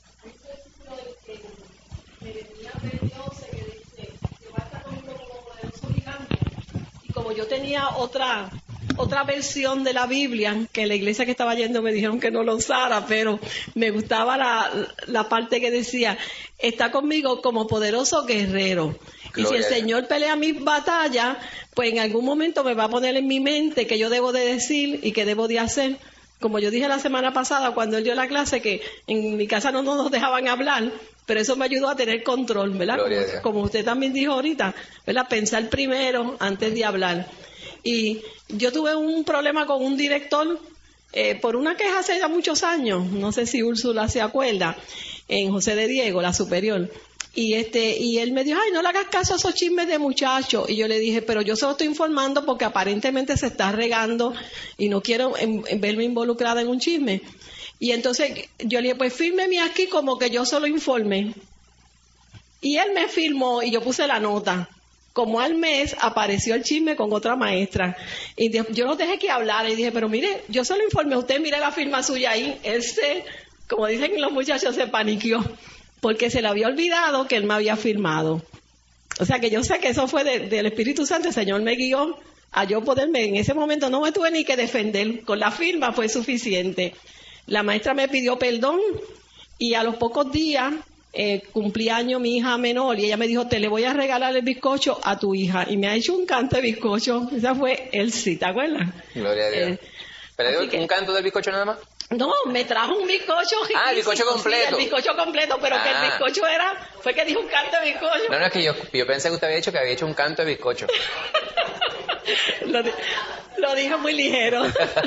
Como yo tenía otra otra versión de la Biblia, que la iglesia que estaba yendo me dijeron que no lo usara, pero me gustaba la, la parte que decía, está conmigo como poderoso guerrero. Gloria. Y si el Señor pelea mis batallas, pues en algún momento me va a poner en mi mente que yo debo de decir y que debo de hacer. Como yo dije la semana pasada cuando él dio la clase, que en mi casa no nos dejaban hablar, pero eso me ayudó a tener control, ¿verdad? Como, como usted también dijo ahorita, ¿verdad? Pensar primero antes de hablar. Y yo tuve un problema con un director eh, por una queja hace ya muchos años, no sé si Úrsula se acuerda, en José de Diego, la superior. Y este y él me dijo, ay, no le hagas caso a esos chismes de muchachos. Y yo le dije, pero yo se lo estoy informando porque aparentemente se está regando y no quiero en, en verme involucrada en un chisme. Y entonces yo le dije, pues fírmeme aquí como que yo solo informe. Y él me firmó y yo puse la nota. Como al mes apareció el chisme con otra maestra. Y de, yo no dejé que hablara y dije, pero mire, yo solo informé a usted, mire la firma suya ahí. Él se, como dicen los muchachos, se paniqueó. Porque se le había olvidado que él me había firmado. O sea que yo sé que eso fue de, del Espíritu Santo, el Señor me guió a yo poderme, en ese momento no me tuve ni que defender, con la firma fue suficiente. La maestra me pidió perdón y a los pocos días eh, cumplí año mi hija menor y ella me dijo, te le voy a regalar el bizcocho a tu hija. Y me ha hecho un canto de bizcocho, esa fue él sí, ¿te acuerdas? Gloria a Dios. Eh, ¿Pero digo, que, un canto del bizcocho nada más? No, me trajo un bizcocho. Ah, el bizcocho completo. Sí, el bizcocho completo, pero ah. que el bizcocho era, fue que dijo un canto de bizcocho. No, no, es que yo, yo pensé que usted había dicho que había hecho un canto de bizcocho. lo, lo dijo muy ligero.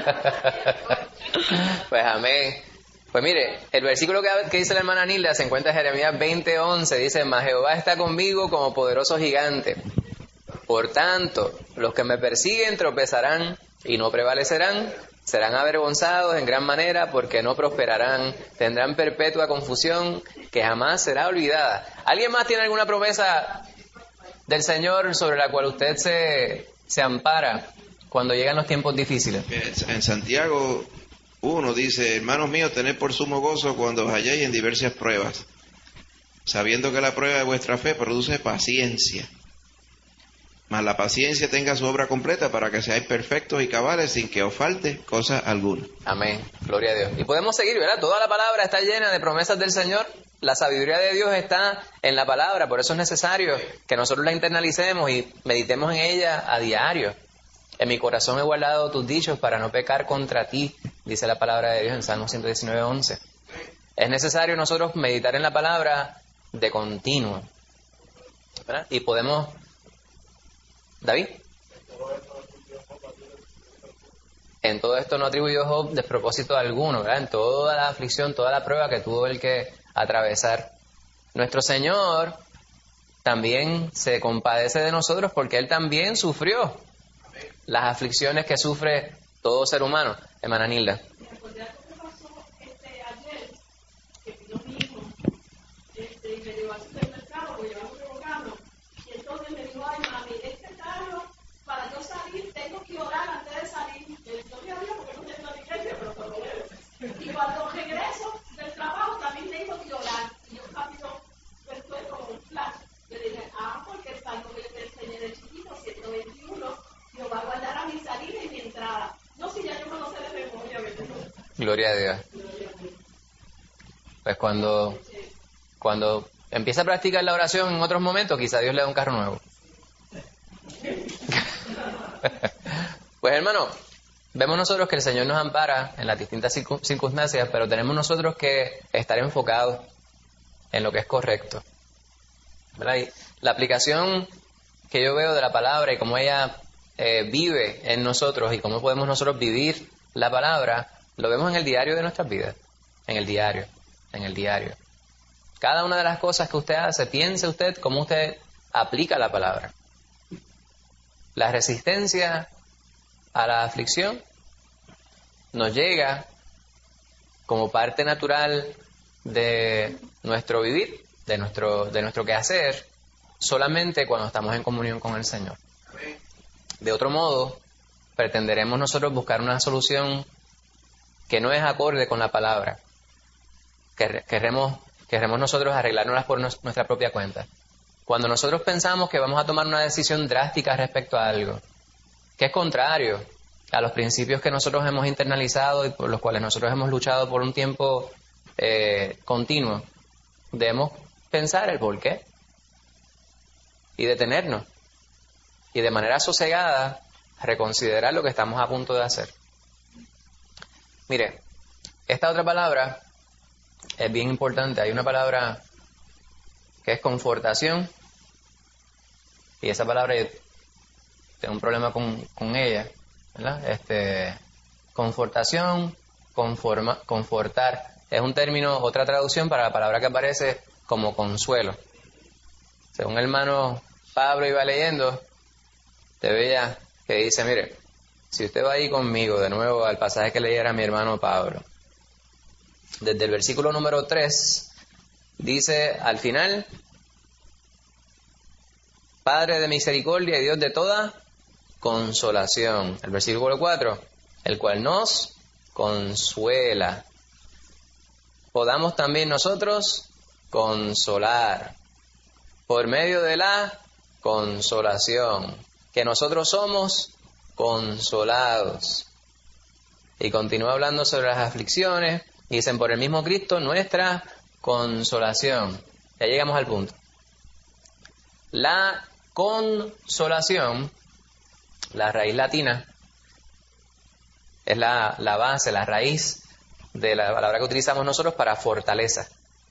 Pues amén. Pues mire, el versículo que, que dice la hermana Nilda se encuentra en Jeremías veinte once, dice, mas Jehová está conmigo como poderoso gigante. Por tanto, los que me persiguen tropezarán y no prevalecerán. Serán avergonzados en gran manera porque no prosperarán, tendrán perpetua confusión que jamás será olvidada. ¿Alguien más tiene alguna promesa del Señor sobre la cual usted se, se ampara cuando llegan los tiempos difíciles? En Santiago uno dice, hermanos míos, tened por sumo gozo cuando os halléis en diversas pruebas, sabiendo que la prueba de vuestra fe produce paciencia. Mas la paciencia tenga su obra completa para que seáis perfectos y cabales sin que os falte cosa alguna. Amén. Gloria a Dios. Y podemos seguir, ¿verdad? Toda la palabra está llena de promesas del Señor. La sabiduría de Dios está en la palabra. Por eso es necesario que nosotros la internalicemos y meditemos en ella a diario. En mi corazón he guardado tus dichos para no pecar contra ti, dice la palabra de Dios en Salmo ciento diecinueve once. Es necesario nosotros meditar en la palabra de continuo, ¿verdad? Y podemos... David. En todo esto no atribuyó Job despropósito alguno, ¿verdad? En toda la aflicción, toda la prueba que tuvo él que atravesar. Nuestro Señor también se compadece de nosotros porque Él también sufrió las aflicciones que sufre todo ser humano. Hermana Nilda. Y cuando regreso del trabajo también tengo que orar. Y yo rápido, pues fue como un flash. Yo dije, ah, porque el salmo que yo te enseñé de chiquito, ciento veintiuno, Dios va a guardar a mi salida y mi entrada. No, si ya yo me lo sé de memoria, ¿verdad? Gloria a Dios. Pues cuando, cuando empieza a practicar la oración en otros momentos, quizá Dios le da un carro nuevo. Pues hermano, vemos nosotros que el Señor nos ampara en las distintas circunstancias, pero tenemos nosotros que estar enfocados en lo que es correcto, ¿verdad? Y la aplicación que yo veo de la palabra y cómo ella eh, vive en nosotros y cómo podemos nosotros vivir la palabra, lo vemos en el diario de nuestras vidas, en el diario, en el diario. Cada una de las cosas que usted hace, piense usted cómo usted aplica la palabra. La resistencia a la aflicción nos llega como parte natural de nuestro vivir, de nuestro, de nuestro quehacer, solamente cuando estamos en comunión con el Señor. De otro modo, pretenderemos nosotros buscar una solución que no es acorde con la palabra. Querremos, querremos nosotros arreglárnoslas por nuestra propia cuenta. Cuando nosotros pensamos que vamos a tomar una decisión drástica respecto a algo, que es contrario a los principios que nosotros hemos internalizado y por los cuales nosotros hemos luchado por un tiempo eh, continuo, debemos pensar el por qué y detenernos y de manera sosegada reconsiderar lo que estamos a punto de hacer. Mire, esta otra palabra es bien importante. Hay una palabra que es confortación, y esa palabra yo tengo un problema con, con ella, ¿verdad? Este, confortación, conforma, confortar, es un término, otra traducción para la palabra que aparece como consuelo. Según el hermano Pablo iba leyendo, te veía que dice, mire, si usted va ahí conmigo de nuevo al pasaje que leyera mi hermano Pablo, desde el versículo número tres, dice al final, Padre de misericordia y Dios de toda consolación. El versículo cuatro, el cual nos consuela. Podamos también nosotros consolar por medio de la consolación, que nosotros somos consolados. Y continúa hablando sobre las aflicciones, y dicen por el mismo Cristo nuestra consolación. Ya llegamos al punto. La consolación, la raíz latina, es la, la base, la raíz de la palabra que utilizamos nosotros para fortaleza.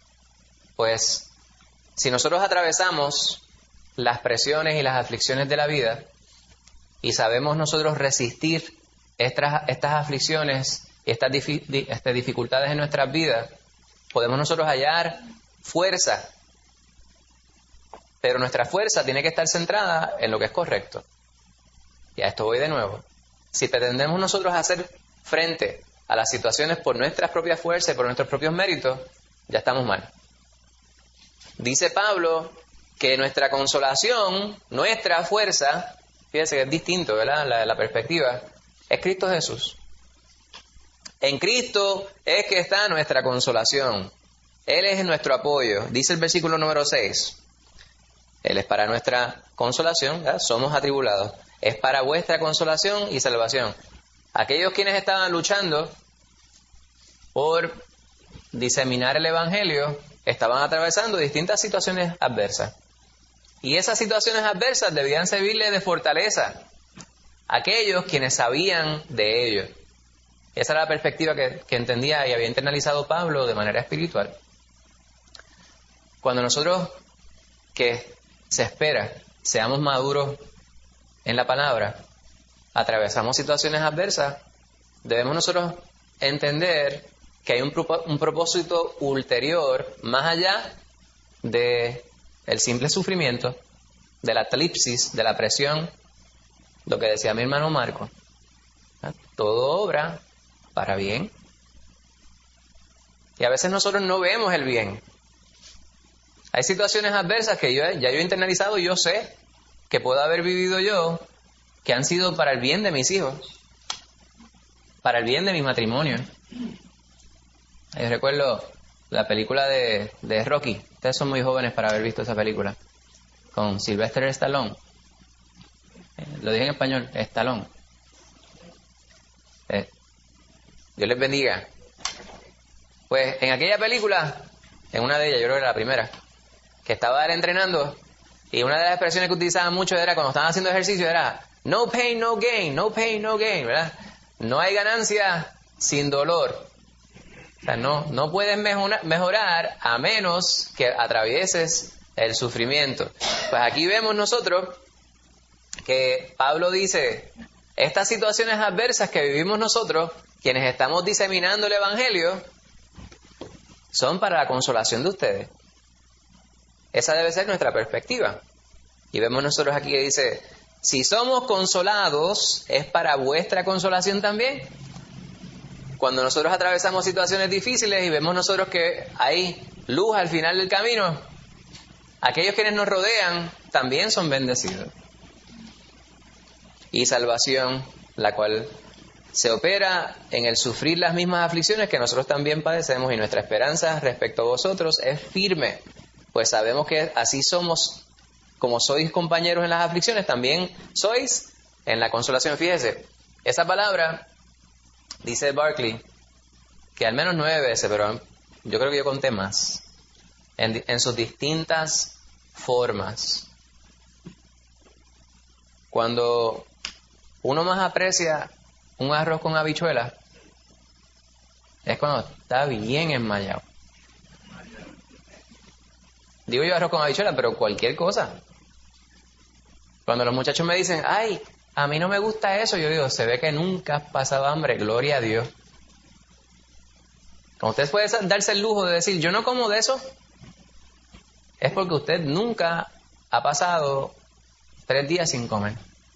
Pues, si nosotros atravesamos las presiones y las aflicciones de la vida y sabemos nosotros resistir estas, estas aflicciones y estas, difi, estas dificultades en nuestras vidas, podemos nosotros hallar fuerza. Pero nuestra fuerza tiene que estar centrada en lo que es correcto. Y a esto voy de nuevo. Si pretendemos nosotros hacer frente a las situaciones por nuestras propias fuerzas y por nuestros propios méritos, ya estamos mal. Dice Pablo que nuestra consolación, nuestra fuerza, fíjense que es distinto, ¿verdad? La, la perspectiva, es Cristo Jesús. En Cristo es que está nuestra consolación. Él es nuestro apoyo. Dice el versículo número seis. Él es para nuestra consolación, ¿verdad? Somos atribulados. Es para vuestra consolación y salvación. Aquellos quienes estaban luchando por diseminar el Evangelio estaban atravesando distintas situaciones adversas. Y esas situaciones adversas debían servirle de fortaleza a aquellos quienes sabían de ello. Esa era la perspectiva que, que entendía y había internalizado Pablo de manera espiritual. Cuando nosotros, que se espera, seamos maduros en la palabra, atravesamos situaciones adversas, debemos nosotros entender que hay un, un propósito ulterior, más allá de el simple sufrimiento, de la eclipsis, de la presión, lo que decía mi hermano Marco. Todo obra para bien. Y a veces nosotros no vemos el bien. Hay situaciones adversas que yo ya yo he internalizado y yo sé que puedo haber vivido yo, que han sido para el bien de mis hijos, para el bien de mi matrimonio. Yo recuerdo la película de, de Rocky. Ustedes son muy jóvenes para haber visto esa película. Con Sylvester Stallone. Eh, lo dije en español, Stallone. Eh, Dios les bendiga. Pues en aquella película, en una de ellas, yo creo que era la primera, que estaba él entrenando, y una de las expresiones que utilizaban mucho era cuando estaban haciendo ejercicio era no pain, no gain, no pain, no gain, ¿verdad? No hay ganancia sin dolor. O sea, no, no puedes mejora, mejorar a menos que atravieses el sufrimiento. Pues aquí vemos nosotros que Pablo dice, estas situaciones adversas que vivimos nosotros, quienes estamos diseminando el Evangelio, son para la consolación de ustedes. Esa debe ser nuestra perspectiva. Y vemos nosotros aquí que dice, si somos consolados, es para vuestra consolación también. Cuando nosotros atravesamos situaciones difíciles y vemos nosotros que hay luz al final del camino, aquellos quienes nos rodean también son bendecidos. Y salvación, la cual se opera en el sufrir las mismas aflicciones que nosotros también padecemos, y nuestra esperanza respecto a vosotros es firme, pues sabemos que así somos, como sois compañeros en las aflicciones, también sois en la consolación. Fíjese, esa palabra dice Barclay que al menos nueve veces, pero yo creo que yo conté más, en, en sus distintas formas. Cuando uno más aprecia un arroz con habichuelas, es cuando está bien enmayado. Digo yo arroz con habichuelas, pero cualquier cosa. Cuando los muchachos me dicen, ay, a mí no me gusta eso, yo digo, se ve que nunca has pasado hambre, gloria a Dios. Cuando usted puede darse el lujo de decir, yo no como de eso, es porque usted nunca ha pasado tres días sin comer.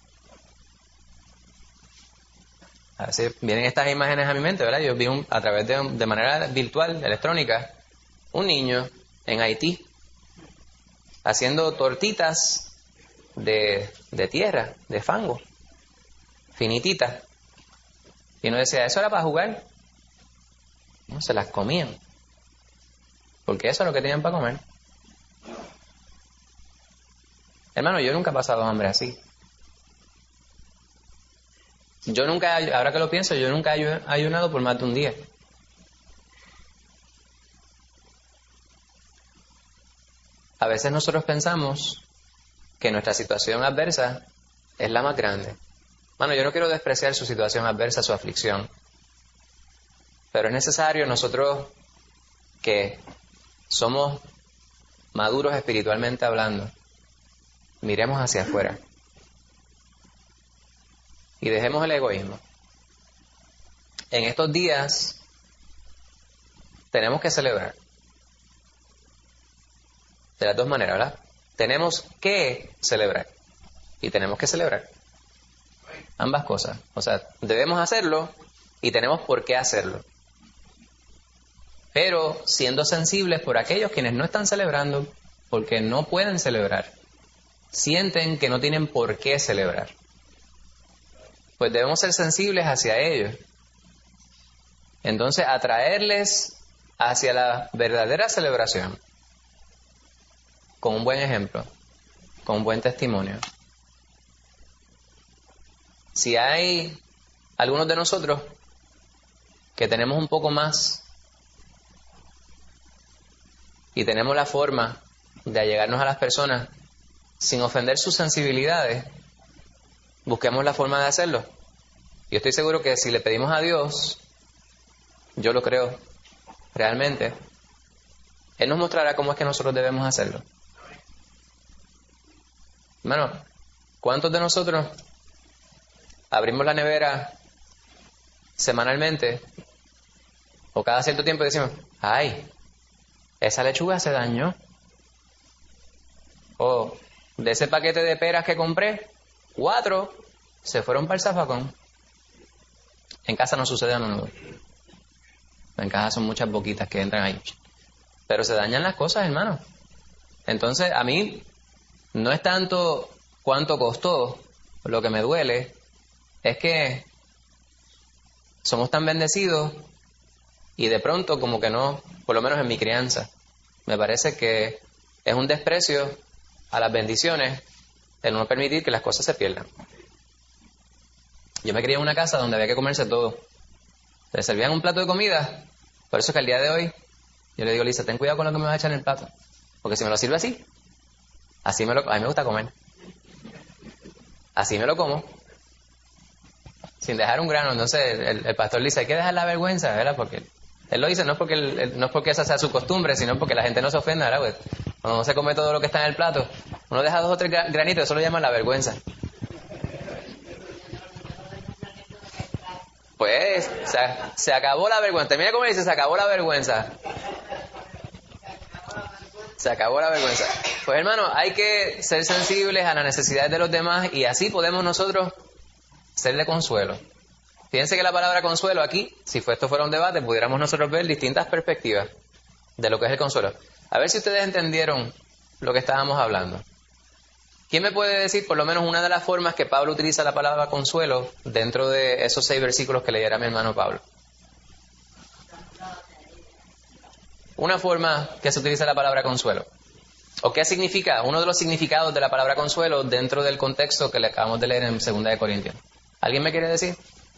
A veces vienen estas imágenes a mi mente, ¿verdad? Yo vi un, a través de, de manera virtual, electrónica, un niño en Haití haciendo tortitas de, de tierra, de fango, finititas. Y uno decía, ¿eso era para jugar? No, se las comían. Porque eso es lo que tenían para comer. Hermano, yo nunca he pasado hambre así. Yo nunca, ahora que lo pienso, yo nunca he ayunado por más de un día. A veces nosotros pensamos que nuestra situación adversa es la más grande. Bueno, yo no quiero despreciar su situación adversa, su aflicción. Pero es necesario nosotros que somos maduros espiritualmente hablando, miremos hacia afuera. Y dejemos el egoísmo. En estos días tenemos que celebrar. De las dos maneras, ¿verdad? Tenemos que celebrar. Y tenemos que celebrar. Ambas cosas. O sea, debemos hacerlo y tenemos por qué hacerlo. Pero siendo sensibles por aquellos quienes no están celebrando, porque no pueden celebrar. Sienten que no tienen por qué celebrar. Pues debemos ser sensibles hacia ellos. Entonces, atraerles hacia la verdadera celebración. Con un buen ejemplo. Con un buen testimonio. Si hay algunos de nosotros que tenemos un poco más y tenemos la forma de allegarnos a las personas sin ofender sus sensibilidades, busquemos la forma de hacerlo. Yo estoy seguro que si le pedimos a Dios, yo lo creo realmente, Él nos mostrará cómo es que nosotros debemos hacerlo. Hermano, ¿cuántos de nosotros abrimos la nevera semanalmente o cada cierto tiempo y decimos, ay, esa lechuga se dañó? O de ese paquete de peras que compré, cuatro se fueron para el zafacón. En casa no sucede a menudo. En casa son muchas boquitas que entran ahí. Pero se dañan las cosas, hermano. Entonces, a mí no es tanto cuánto costó, lo que me duele es que somos tan bendecidos y de pronto como que no, por lo menos en mi crianza, me parece que es un desprecio a las bendiciones el no permitir que las cosas se pierdan. Yo me crié en una casa donde había que comerse todo. Se le servían un plato de comida, por eso es que al día de hoy yo le digo, Lisa, ten cuidado con lo que me vas a echar en el plato. Porque si me lo sirve así, así me lo, a mí me gusta comer. Así me lo como. Sin dejar un grano. Entonces el, el pastor dice, hay que dejar la vergüenza, ¿verdad? Porque él lo dice, no es porque él, él, no es porque esa sea su costumbre, sino porque la gente no se ofenda, ¿verdad? Pues, cuando uno se come todo lo que está en el plato, uno deja dos o tres granitos, eso lo llaman la vergüenza. Pues se, se acabó la vergüenza. Mira cómo dice, se acabó la vergüenza. Se acabó la vergüenza. Pues hermano, hay que ser sensibles a las necesidades de los demás y así podemos nosotros ser de consuelo. Fíjense que la palabra consuelo aquí, si esto fuera un debate, pudiéramos nosotros ver distintas perspectivas de lo que es el consuelo. A ver si ustedes entendieron lo que estábamos hablando. ¿Quién me puede decir por lo menos una de las formas que Pablo utiliza la palabra consuelo dentro de esos seis versículos que leyera mi hermano Pablo? Una forma que se utiliza la palabra consuelo. ¿O qué significa? Uno de los significados de la palabra consuelo dentro del contexto que le acabamos de leer en segunda de Corintios. ¿Alguien me quiere decir?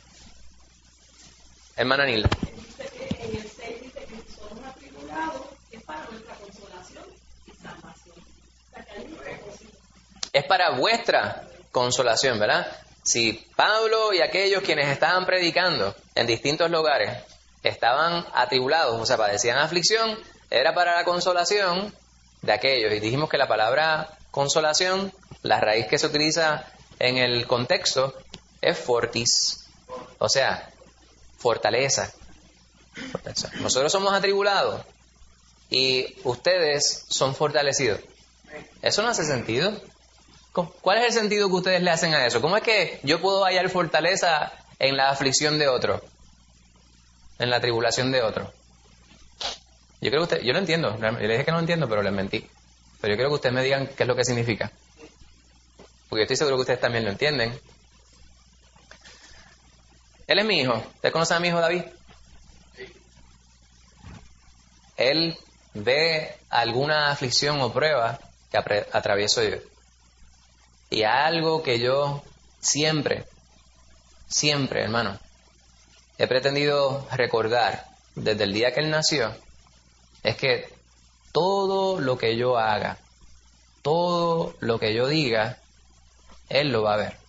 Hermana Nilda. Dice que en el seis dice que si somos atribulados es para nuestra consolación y salvación. O sea que hay un propósito. Es para vuestra consolación, ¿verdad? Si Pablo y aquellos quienes estaban predicando en distintos lugares estaban atribulados, o sea, padecían aflicción, era para la consolación de aquellos. Y dijimos que la palabra consolación, la raíz que se utiliza en el contexto es fortis, o sea, fortaleza. fortaleza. Nosotros somos atribulados y ustedes son fortalecidos. ¿Eso no hace sentido? ¿Cuál es el sentido que ustedes le hacen a eso? ¿Cómo es que yo puedo hallar fortaleza en la aflicción de otro? En la tribulación de otro. Yo creo que usted, yo lo entiendo, yo le dije que no lo entiendo, pero les mentí. Pero yo quiero que ustedes me digan qué es lo que significa. Porque yo estoy seguro que ustedes también lo entienden. Él es mi hijo. ¿Usted conoce a mi hijo David? Él ve alguna aflicción o prueba que atravieso yo. Y algo que yo siempre, siempre, hermano, he pretendido recordar desde el día que él nació, es que todo lo que yo haga, todo lo que yo diga, él lo va a ver.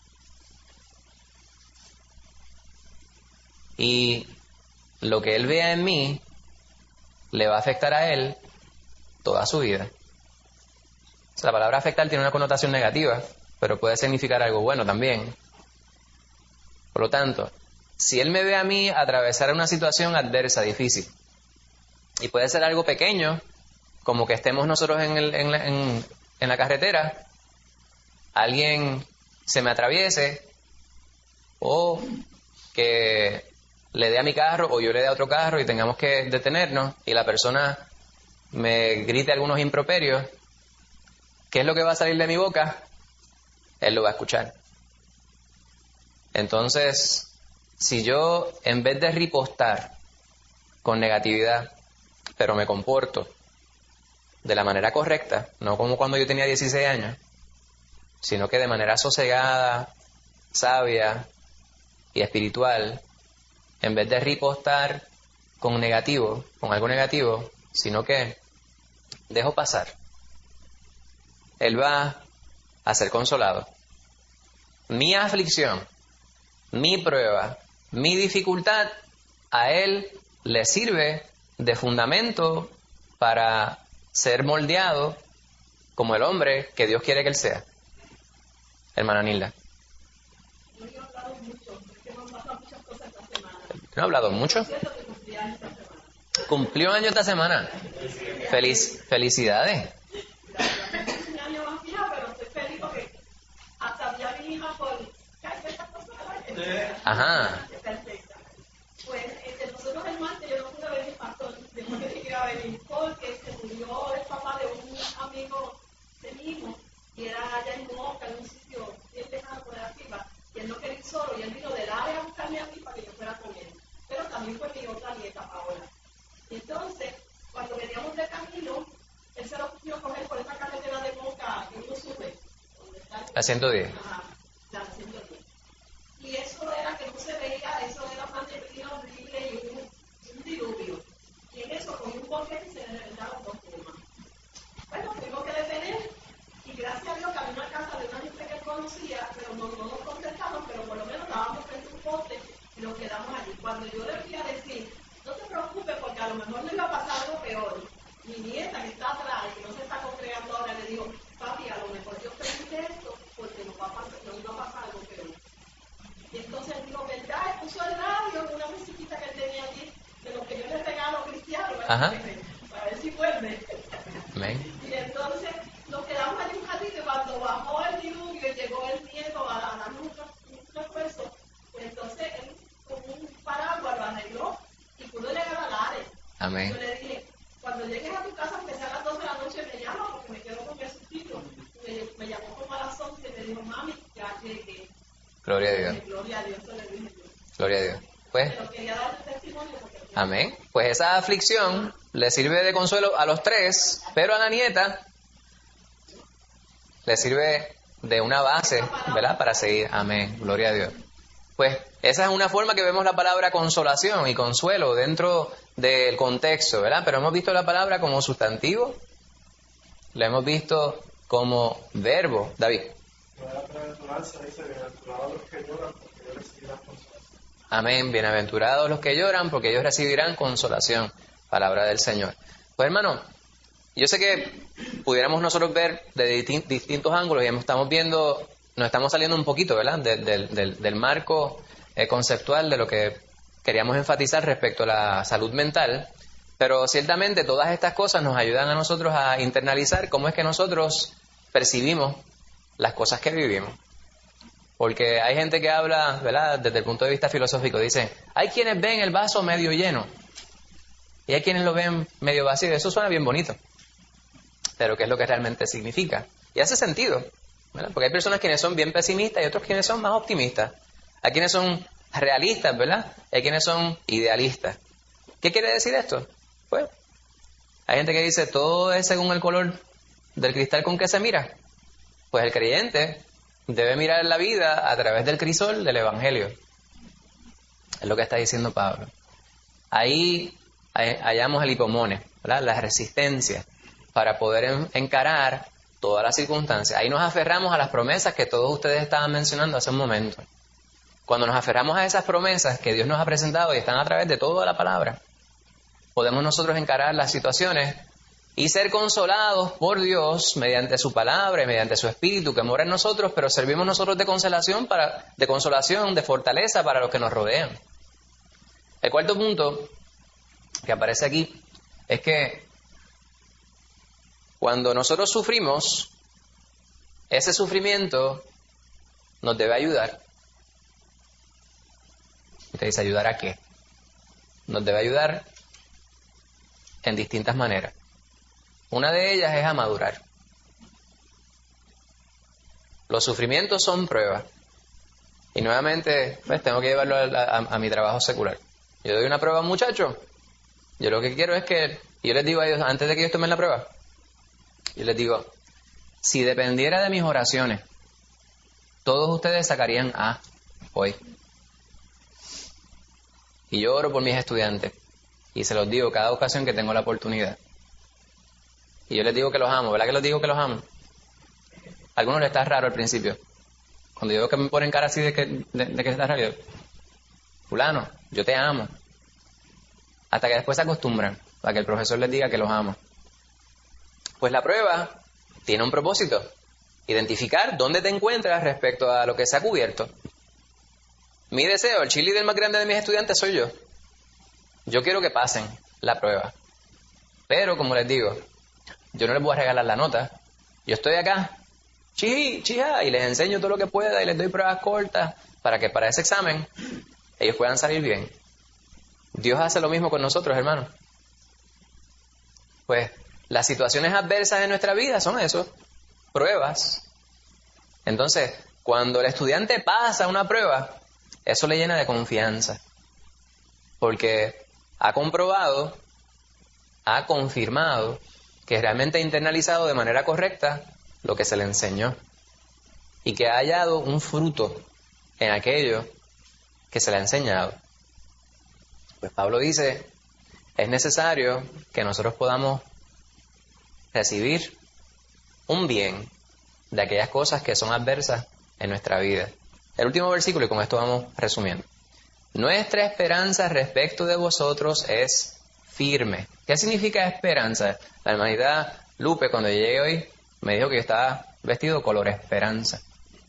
Y lo que él vea en mí, le va a afectar a él toda su vida. O sea, la palabra afectar tiene una connotación negativa, pero puede significar algo bueno también. Por lo tanto, si él me ve a mí atravesar una situación adversa, difícil, y puede ser algo pequeño, como que estemos nosotros en, el, en, la, en, en la carretera, alguien se me atraviese, o que le dé a mi carro, o yo le dé a otro carro, y tengamos que detenernos, y la persona me grite algunos improperios, ¿qué es lo que va a salir de mi boca? Él lo va a escuchar. Entonces, si yo, en vez de ripostar con negatividad, pero me comporto de la manera correcta, no como cuando yo tenía dieciséis años, sino que de manera sosegada, sabia y espiritual, en vez de ripostar con negativo, con algo negativo, sino que dejo pasar, él va a ser consolado. Mi aflicción, mi prueba, mi dificultad, a él le sirve de fundamento para ser moldeado como el hombre que Dios quiere que él sea. Hermana Nilda. No he hablado mucho, es que me han pasado muchas cosas esta semana. ¿No he hablado mucho? Es cierto que cumplí años esta semana. Cumplió año esta semana. Feliz, felicidades. Gracias. Un año más vieja, pero estoy feliz porque hasta vi a mi hija por... ¿Qué hay estas cosas? Ajá. Perfecta. Pues este, nosotros el martes yo no pude venir, pastor, después que dije que iba a venir, porque se murió el papá de un amigo de mi hijo, y era allá en Moca, en un sitio bien lejano por arriba, y él no quería ir solo, y él vino del área a buscarme a mí para que yo fuera con él. Pero también fue mi otra nieta, Paola. Y entonces, cuando veníamos de camino, él se lo puso coger por esa carretera de Moca, que uno sube. Donde está el... La ciento diez. Ajá, la ciento diez. Y eso era que no se veía, eso era una neblina horrible y un, un diluvio. Y en eso, con un boquete se le reventaron dos plumas. Bueno, cuando yo le fui a decir, no te preocupes porque a lo mejor le iba a pasar algo peor, mi nieta que está atrás y que no se está congregando ahora le dijo, papi, a lo mejor yo permite esto porque no, va a pasar, no iba a pasar algo peor. Y entonces él dijo, ¿verdad? Él puso el radio, una musiquita que él tenía allí, de lo que yo le regalo a Cristiano, para ver si vuelve. Amén. Y entonces nos quedamos allí un ratito y cuando bajó el diluvio y llegó el nieto a, a darnos un refuerzo, pues entonces él con un paraguas lo arregló y pudo llegar a Lares. Amén. Yo le dije, cuando llegues a tu casa, aunque sea a las dos de la noche, me llama porque me quedo con mi sustito. Me, me llamó como a las once y me dijo, mami, ya llegué. Gloria a Dios. Gloria a Dios, eso le dije yo. Gloria a Dios. Pues, Pero quería dar el testimonio porque... amén. Pues esa aflicción le sirve de consuelo a los tres, pero a la nieta le sirve de una base, ¿verdad? Para seguir. Amén. Gloria a Dios. Pues esa es una forma que vemos la palabra consolación y consuelo dentro del contexto, ¿verdad? Pero hemos visto la palabra como sustantivo, la hemos visto como verbo. David. Amén. Bienaventurados los que lloran, porque ellos recibirán consolación. Palabra del Señor. Pues hermano, yo sé que pudiéramos nosotros ver de distin- distintos ángulos y estamos viendo, nos estamos saliendo un poquito, ¿verdad? De, de, de, del marco eh, conceptual de lo que queríamos enfatizar respecto a la salud mental, pero ciertamente todas estas cosas nos ayudan a nosotros a internalizar cómo es que nosotros percibimos las cosas que vivimos. Porque hay gente que habla, ¿verdad? Desde el punto de vista filosófico, dicen, hay quienes ven el vaso medio lleno y hay quienes lo ven medio vacío. Eso suena bien bonito, pero ¿qué es lo que realmente significa? Y hace sentido, ¿verdad? Porque hay personas quienes son bien pesimistas y otros quienes son más optimistas. Hay quienes son realistas, ¿verdad? Hay quienes son idealistas. ¿Qué quiere decir esto? Pues, hay gente que dice, todo es según el color del cristal con que se mira. Pues el creyente debe mirar la vida a través del crisol del Evangelio. Es lo que está diciendo Pablo. Ahí hallamos el hipomone, ¿verdad? La resistencia para poder en, encarar todas las circunstancias. Ahí nos aferramos a las promesas que todos ustedes estaban mencionando hace un momento. Cuando nos aferramos a esas promesas que Dios nos ha presentado y están a través de toda la palabra, podemos nosotros encarar las situaciones y ser consolados por Dios mediante su palabra y mediante su espíritu que mora en nosotros, pero servimos nosotros de consolación, para, de consolación, de fortaleza para los que nos rodean. El cuarto punto que aparece aquí es que cuando nosotros sufrimos, ese sufrimiento nos debe ayudar. Usted dice, ¿ayudar a qué? Nos debe ayudar en distintas maneras. Una de ellas es a madurar. Los sufrimientos son pruebas. Y nuevamente, pues tengo que llevarlo a, a, a mi trabajo secular. Yo doy una prueba a un muchacho. Yo lo que quiero es que, yo les digo a ellos, antes de que ellos tomen la prueba, yo les digo, si dependiera de mis oraciones, todos ustedes sacarían A hoy. Y yo oro por mis estudiantes. Y se los digo cada ocasión que tengo la oportunidad. Y yo les digo que los amo. ¿Verdad que les digo que los amo? A algunos les está raro al principio. Cuando yo veo que me ponen cara así de que, de, de que está raro, yo, fulano, yo te amo. Hasta que después se acostumbran a que el profesor les diga que los ama. Pues la prueba tiene un propósito. Identificar dónde te encuentras respecto a lo que se ha cubierto. Mi deseo, el cheerleader más grande de mis estudiantes soy yo. Yo quiero que pasen la prueba. Pero, como les digo, yo no les voy a regalar la nota. Yo estoy acá, chi, chija, y les enseño todo lo que pueda y les doy pruebas cortas para que para ese examen ellos puedan salir bien. Dios hace lo mismo con nosotros, hermanos. Pues las situaciones adversas de nuestra vida son eso, pruebas. Entonces, cuando el estudiante pasa una prueba, eso le llena de confianza. Porque ha comprobado, ha confirmado que realmente ha internalizado de manera correcta lo que se le enseñó. Y que ha hallado un fruto en aquello que se le ha enseñado. Pues Pablo dice, es necesario que nosotros podamos recibir un bien de aquellas cosas que son adversas en nuestra vida. El último versículo, y con esto vamos resumiendo. Nuestra esperanza respecto de vosotros es firme. ¿Qué significa esperanza? La hermanita Lupe, cuando llegué hoy, me dijo que yo estaba vestido color esperanza.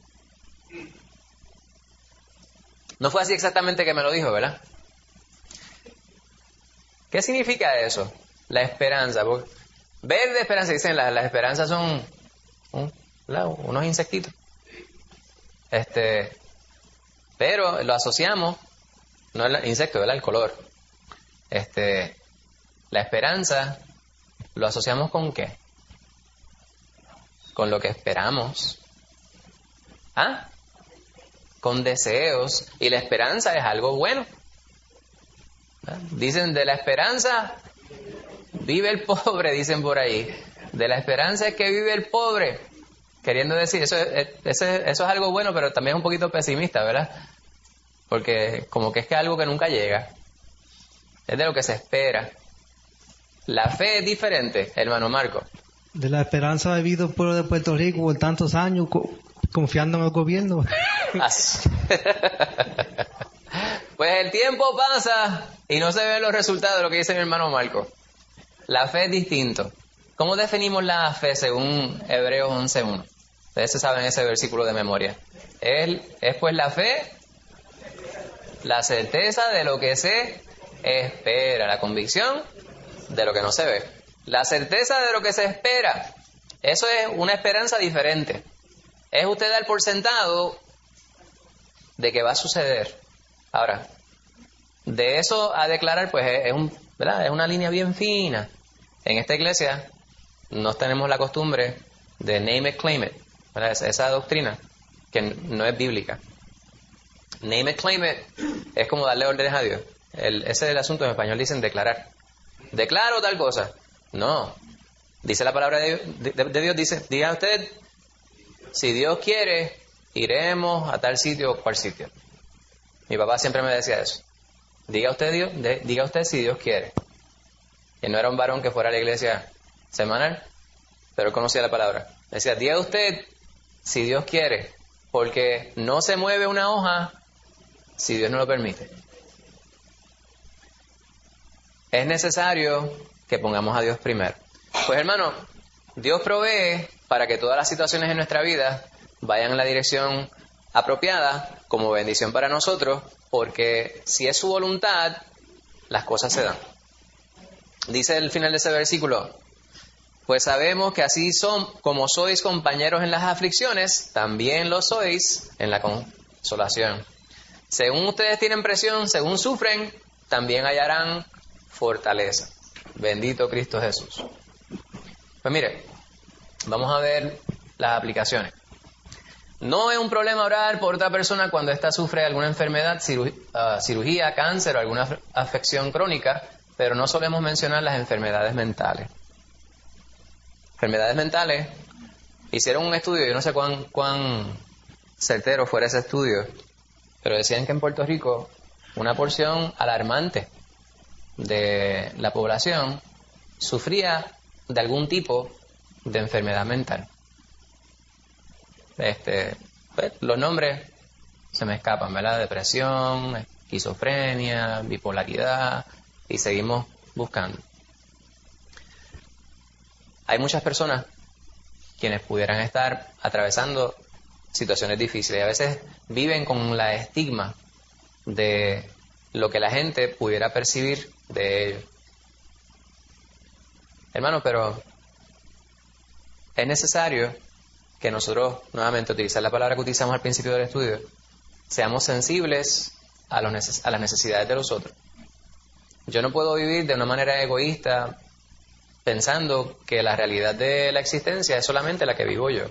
No fue así exactamente que me lo dijo, ¿verdad? ¿Qué significa eso? La esperanza. Verde esperanza, dicen, las, las esperanzas son un, unos insectitos. Este, pero lo asociamos, no el insecto, ¿verdad? El color. Este, la esperanza lo asociamos con ¿qué? Con lo que esperamos. ¿Ah? Con deseos. Y la esperanza es algo bueno. ¿Ah? Dicen, de la esperanza vive el pobre, dicen por ahí. De la esperanza es que vive el pobre. Queriendo decir, eso es, eso es, eso es algo bueno, pero también es un poquito pesimista, ¿verdad? Porque como que es que algo que nunca llega. Es de lo que se espera. La fe es diferente, hermano Marco. De la esperanza ha vivido el pueblo de Puerto Rico por tantos años, co- confiando en el gobierno. Pues el tiempo pasa y no se ven los resultados de lo que dice mi hermano Marco. La fe es distinto. ¿Cómo definimos la fe según Hebreos once uno? Ustedes se saben ese versículo de memoria. Es, es pues la fe, la certeza de lo que se espera, la convicción de lo que no se ve. La certeza de lo que se espera, eso es una esperanza diferente. Es usted dar por sentado de que va a suceder. Ahora, de eso a declarar, pues es, un, ¿verdad? Es una línea bien fina. En esta iglesia no tenemos la costumbre de name it, claim it, ¿verdad? Esa doctrina que no es bíblica. Name it, claim it es como darle órdenes a Dios. El, ese es el asunto, en español dicen declarar. Declaro tal cosa. No. Dice la palabra de, de, de Dios, dice, diga usted, si Dios quiere, iremos a tal sitio o cual sitio. Mi papá siempre me decía eso. Diga usted, Dios, de, diga usted si Dios quiere. Y no era un varón que fuera a la iglesia semanal, pero conocía la palabra. Decía, diga usted si Dios quiere, porque no se mueve una hoja si Dios no lo permite. Es necesario que pongamos a Dios primero. Pues hermano, Dios provee para que todas las situaciones en nuestra vida vayan en la dirección apropiada como bendición para nosotros, porque si es su voluntad, las cosas se dan. Dice el final de ese versículo, pues sabemos que así son, como sois compañeros en las aflicciones, también lo sois en la consolación. Según ustedes tienen presión, según sufren, también hallarán fortaleza. Bendito Cristo Jesús. Pues mire, vamos a ver las aplicaciones. No es un problema orar por otra persona cuando ésta sufre alguna enfermedad, ciru- uh, cirugía, cáncer o alguna afección crónica, pero no solemos mencionar las enfermedades mentales. Enfermedades mentales, hicieron un estudio, yo no sé cuán, cuán certero fuera ese estudio, pero decían que en Puerto Rico una porción alarmante de la población sufría de algún tipo de enfermedad mental. Este, pues, los nombres se me escapan, ¿verdad? Depresión, esquizofrenia, bipolaridad, y seguimos buscando. Hay muchas personas quienes pudieran estar atravesando situaciones difíciles y a veces viven con la estigma de lo que la gente pudiera percibir de ellos. Hermano, pero es necesario que nosotros, nuevamente, utilizar la palabra que utilizamos al principio del estudio, seamos sensibles a, los neces- a las necesidades de los otros. Yo no puedo vivir de una manera egoísta pensando que la realidad de la existencia es solamente la que vivo yo.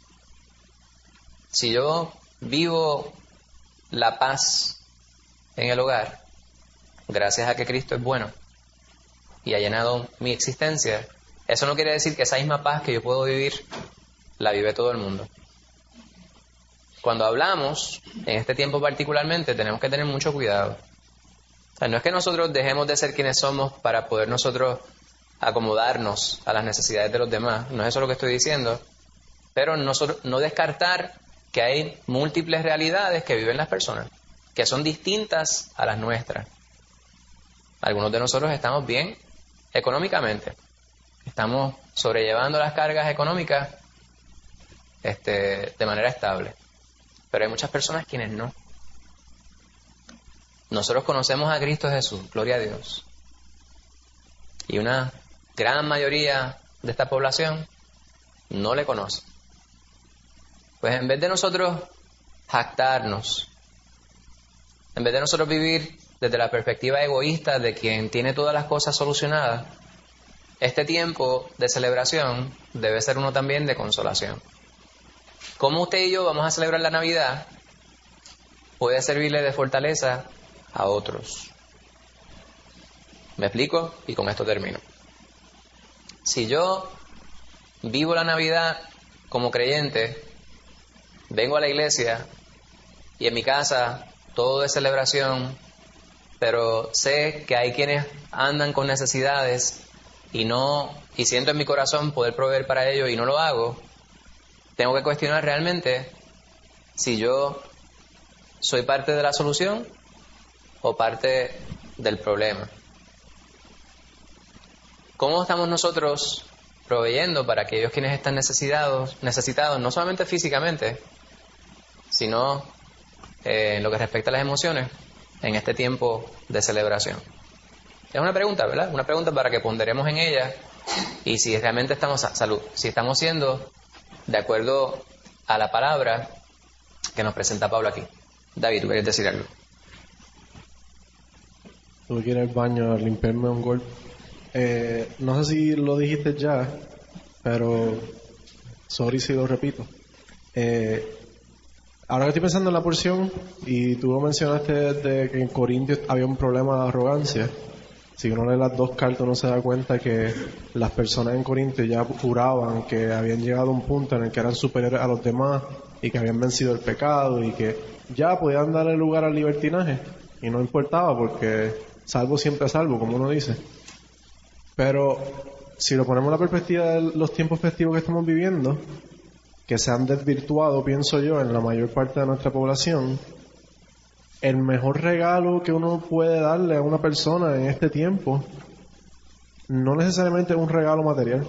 Si yo vivo la paz en el hogar, gracias a que Cristo es bueno y ha llenado mi existencia, eso no quiere decir que esa misma paz que yo puedo vivir la vive todo el mundo. Cuando hablamos, en este tiempo particularmente, tenemos que tener mucho cuidado. O sea, no es que nosotros dejemos de ser quienes somos para poder nosotros acomodarnos a las necesidades de los demás. No es eso lo que estoy diciendo. Pero nosotros no descartar que hay múltiples realidades que viven las personas. que son distintas a las nuestras. Algunos de nosotros estamos bien económicamente, estamos sobrellevando las cargas económicas este, de manera estable, pero hay muchas personas quienes no. Nosotros conocemos a Cristo Jesús, gloria a Dios, y una gran mayoría de esta población no le conoce. Pues en vez de nosotros jactarnos, en vez de nosotros vivir desde la perspectiva egoísta de quien tiene todas las cosas solucionadas, este tiempo de celebración debe ser uno también de consolación. ¿Cómo usted y yo vamos a celebrar la Navidad? Puede servirle de fortaleza a otros. ¿Me explico? Y con esto termino. Si yo vivo la Navidad como creyente, vengo a la iglesia y en mi casa todo es celebración, pero sé que hay quienes andan con necesidades y no y siento en mi corazón poder proveer para ellos y no lo hago, tengo que cuestionar realmente si yo soy parte de la solución o parte del problema. ¿Cómo estamos nosotros proveyendo para aquellos quienes están necesitados, necesitados no solamente físicamente, sino eh, en lo que respecta a las emociones en este tiempo de celebración? Es una pregunta, ¿verdad? Una pregunta para que ponderemos en ella y si realmente estamos, salud, si estamos siendo de acuerdo a la palabra que nos presenta Pablo aquí. David, ¿tú quieres decir algo? Tuve que ir al baño a limpiarme un golpe. Eh, no sé si lo dijiste ya, pero sorry si lo repito. Eh, ahora que estoy pensando en la porción, y tú mencionaste de que en Corintios había un problema de arrogancia. Si uno lee las dos cartas, uno se da cuenta que las personas en Corintios ya juraban que habían llegado a un punto en el que eran superiores a los demás y que habían vencido el pecado y que ya podían darle lugar al libertinaje y no importaba porque salvo siempre salvo, como uno dice. Pero si lo ponemos en la perspectiva de los tiempos festivos que estamos viviendo, que se han desvirtuado, pienso yo, en la mayor parte de nuestra población, el mejor regalo que uno puede darle a una persona en este tiempo no necesariamente es un regalo material.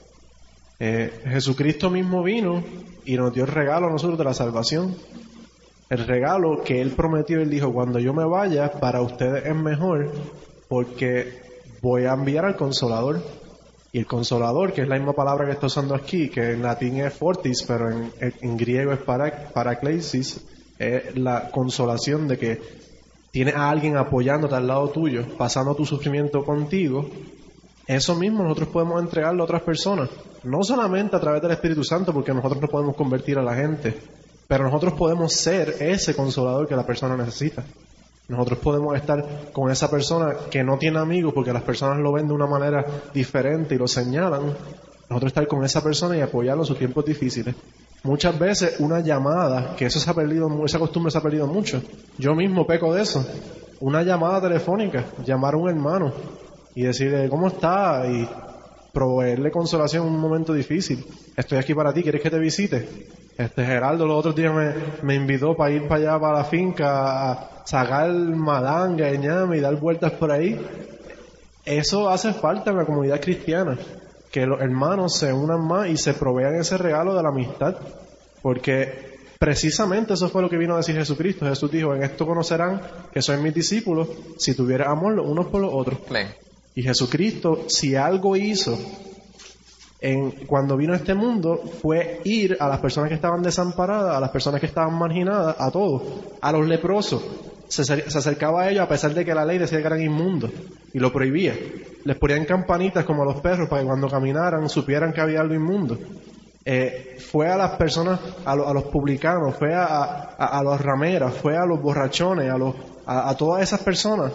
Eh, Jesucristo mismo vino y nos dio el regalo a nosotros de la salvación. El regalo que Él prometió, Él dijo, cuando yo me vaya, para ustedes es mejor porque voy a enviar al Consolador. Y el Consolador, que es la misma palabra que está usando aquí, que en latín es fortis, pero en, en griego es para, paraklesis, es la consolación de que tienes a alguien apoyándote al lado tuyo, pasando tu sufrimiento contigo. Eso mismo nosotros podemos entregarlo a otras personas, no solamente a través del Espíritu Santo, porque nosotros no podemos convertir a la gente, pero nosotros podemos ser ese consolador que la persona necesita. Nosotros podemos estar con esa persona que no tiene amigos porque las personas lo ven de una manera diferente y lo señalan. Nosotros estar con esa persona y apoyarlo en sus tiempos difíciles. Muchas veces una llamada, que eso se ha perdido, esa costumbre se ha perdido mucho. Yo mismo peco de eso. Una llamada telefónica, llamar a un hermano y decirle ¿cómo está? Y proveerle consolación en un momento difícil. Estoy aquí para ti, ¿quieres que te visite? Este Geraldo los otros días me, me invitó para ir para allá, para la finca, a sacar malanga, ñame y dar vueltas por ahí. Eso hace falta en la comunidad cristiana, que los hermanos se unan más y se provean ese regalo de la amistad, porque precisamente eso fue lo que vino a decir Jesucristo. Jesús dijo, en esto conocerán que sois mis discípulos, si tuvieran amor los unos por los otros. Amén. Y Jesucristo, si algo hizo en, cuando vino a este mundo, fue ir a las personas que estaban desamparadas, a las personas que estaban marginadas, a todos, a los leprosos. Se, se acercaba a ellos a pesar de que la ley decía que eran inmundos y lo prohibía. Les ponían campanitas como a los perros para que cuando caminaran supieran que había algo inmundo. Eh, fue a las personas, a, lo, a los publicanos, fue a, a, a los rameras, fue a los borrachones, a, los, a, a todas esas personas.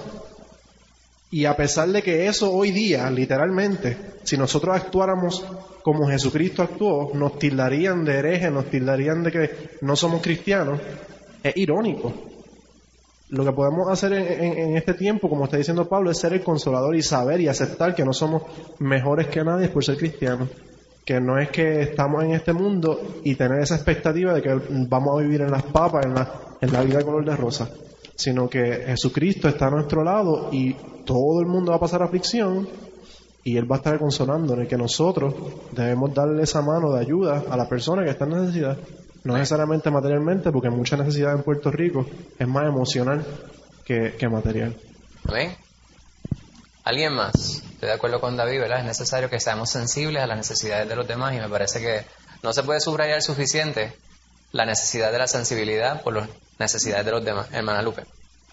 Y a pesar de que eso hoy día, literalmente, si nosotros actuáramos como Jesucristo actuó, nos tildarían de herejes, nos tildarían de que no somos cristianos, es irónico. Lo que podemos hacer en, en, en este tiempo, como está diciendo Pablo, es ser el consolador y saber y aceptar que no somos mejores que nadie por ser cristianos. Que no es que estamos en este mundo y tener esa expectativa de que vamos a vivir en las papas, en la, en la vida color de rosa. sino que Jesucristo está a nuestro lado y todo el mundo va a pasar aflicción y Él va a estar consolándonos, y que nosotros debemos darle esa mano de ayuda a la persona que está en necesidad, no necesariamente materialmente, porque mucha necesidad en Puerto Rico es más emocional que, que material. ¿Amén? ¿Alguien más? Estoy de acuerdo con David, ¿verdad? Es necesario que seamos sensibles a las necesidades de los demás, y me parece que no se puede subrayar suficiente la necesidad de la sensibilidad por las necesidades de los demás. Hermana Lupe.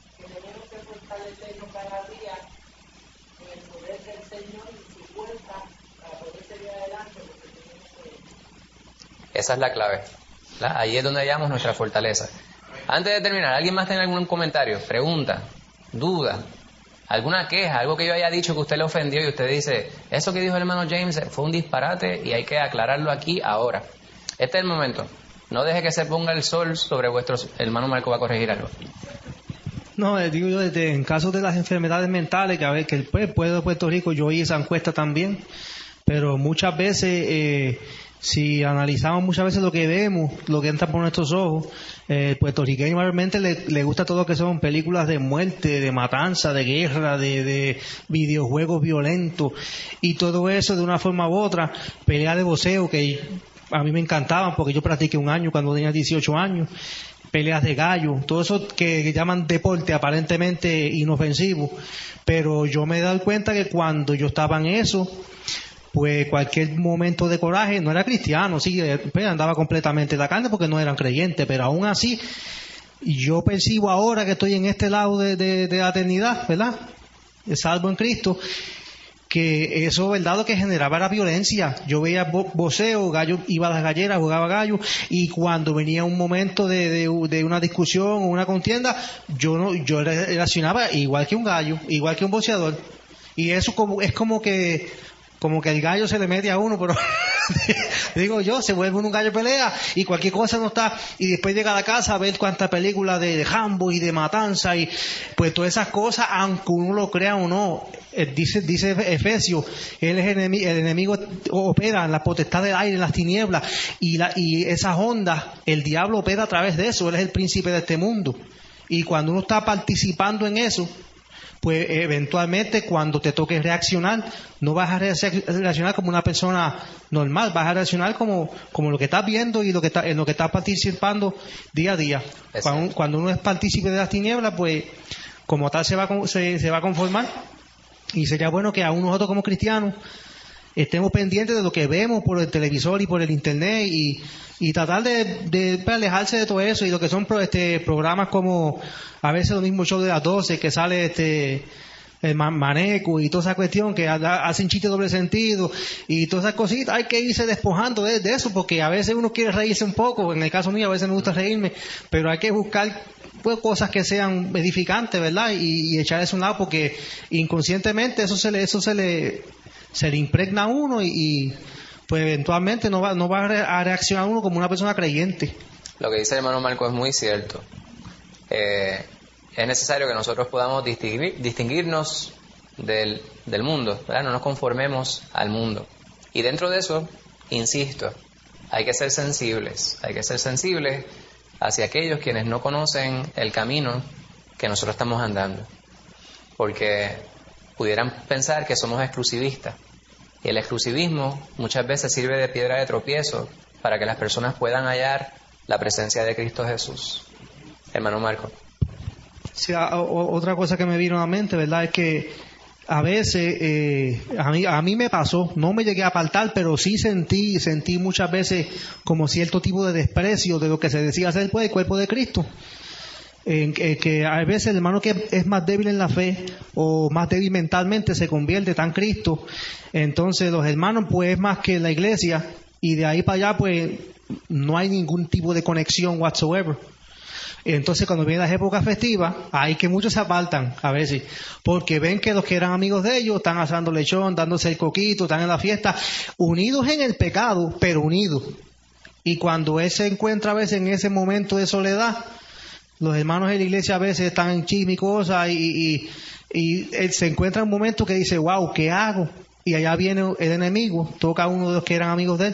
Esa es la clave, ¿verdad? Ahí es donde hallamos nuestra fortaleza. Antes de terminar, ¿alguien más tiene algún comentario, pregunta, duda, alguna queja, algo que yo haya dicho que usted le ofendió y usted dice, eso que dijo el hermano James fue un disparate y hay que aclararlo aquí ahora? Este es el momento. No deje que se ponga el sol sobre vuestros... Hermano Marco va a corregir algo. No, eh, digo yo, desde, en caso de las enfermedades mentales, que a ver, que el pueblo de Puerto Rico, yo oí esa encuesta también, pero muchas veces... Eh, si analizamos muchas veces lo que vemos, lo que entra por nuestros ojos, el eh, puertorriqueño realmente le, le gusta todo lo que son películas de muerte, de matanza, de guerra, de, de videojuegos violentos, y todo eso de una forma u otra, pelea de boxeo que a mí me encantaban porque yo practiqué un año cuando tenía dieciocho años, peleas de gallo, todo eso que, que llaman deporte aparentemente inofensivo, pero yo me he dado cuenta que cuando yo estaba en eso, pues cualquier momento de coraje, no era cristiano, sí, pues andaba completamente en la carne porque no eran creyentes, pero aún así yo percibo ahora que estoy en este lado de, de, de la eternidad, ¿verdad? Salvo en Cristo, que eso, ¿verdad?, lo que generaba era violencia. Yo veía bo- boxeo, gallo iba a las galleras, jugaba gallo, y cuando venía un momento de, de, de una discusión o una contienda, yo no, yo reaccionaba igual que un gallo, igual que un boxeador, y eso como es como que como que el gallo se le mete a uno, pero digo yo, se vuelve un gallo de pelea y cualquier cosa no está, y después llega a la casa a ver cuántas películas de, de Rambo y de matanza, y pues todas esas cosas, aunque uno lo crea o no, eh, dice dice Efesios, él es enemigo, el enemigo opera en la potestad del aire, en las tinieblas, y, la, y esas ondas, el diablo opera a través de eso, él es el príncipe de este mundo, y cuando uno está participando en eso, pues eventualmente cuando te toque reaccionar, no vas a reaccionar como una persona normal, vas a reaccionar como, como lo que estás viendo y lo que está, en lo que estás participando día a día. Cuando, cuando uno es partícipe de las tinieblas, pues como tal se va, se, se va a conformar, y sería bueno que aún nosotros como cristianos estemos pendientes de lo que vemos por el televisor y por el internet, y, y tratar de, de, de alejarse de todo eso, y lo que son este, programas como a veces los mismos shows de las doce que sale este el maneco y toda esa cuestión que hacen chistes de doble sentido y todas esas cositas. Hay que irse despojando de, de eso, porque a veces uno quiere reírse un poco, en el caso mío a veces me gusta reírme, pero hay que buscar pues cosas que sean edificantes, ¿verdad? Y, y echar eso a un lado, porque inconscientemente eso se le eso se le se le impregna a uno, y, y pues eventualmente no va no va a reaccionar uno como una persona creyente. Lo que dice el hermano Marco es muy cierto. Eh, es necesario que nosotros podamos distinguir, distinguirnos del, del mundo, ¿verdad? No nos conformemos al mundo. Y dentro de eso, insisto, hay que ser sensibles, hay que ser sensibles hacia aquellos quienes no conocen el camino que nosotros estamos andando, porque pudieran pensar que somos exclusivistas, y el exclusivismo muchas veces sirve de piedra de tropiezo para que las personas puedan hallar la presencia de Cristo Jesús. Hermano Marco. Sí, a, o, otra cosa que me vino a la mente, ¿verdad?, es que a veces, eh, a mí, a mí me pasó, no me llegué a apartar, pero sí sentí, sentí muchas veces como cierto tipo de desprecio de lo que se decía ser pues, el cuerpo de Cristo. En que, que a veces el hermano que es más débil en la fe o más débil mentalmente se convierte tan Cristo, entonces los hermanos pues es más que la iglesia, y de ahí para allá pues no hay ningún tipo de conexión whatsoever. Entonces cuando vienen las épocas festivas, hay que muchos se apartan a veces, porque ven que los que eran amigos de ellos están asando lechón, dándose el coquito, están en la fiesta, unidos en el pecado, pero unidos. Y cuando él se encuentra a veces en ese momento de soledad, los hermanos de la iglesia a veces están en chisme y cosas, y, y, y él se encuentra en un momento que dice, wow, ¿qué hago? Y allá viene el enemigo, toca a uno de los que eran amigos de él,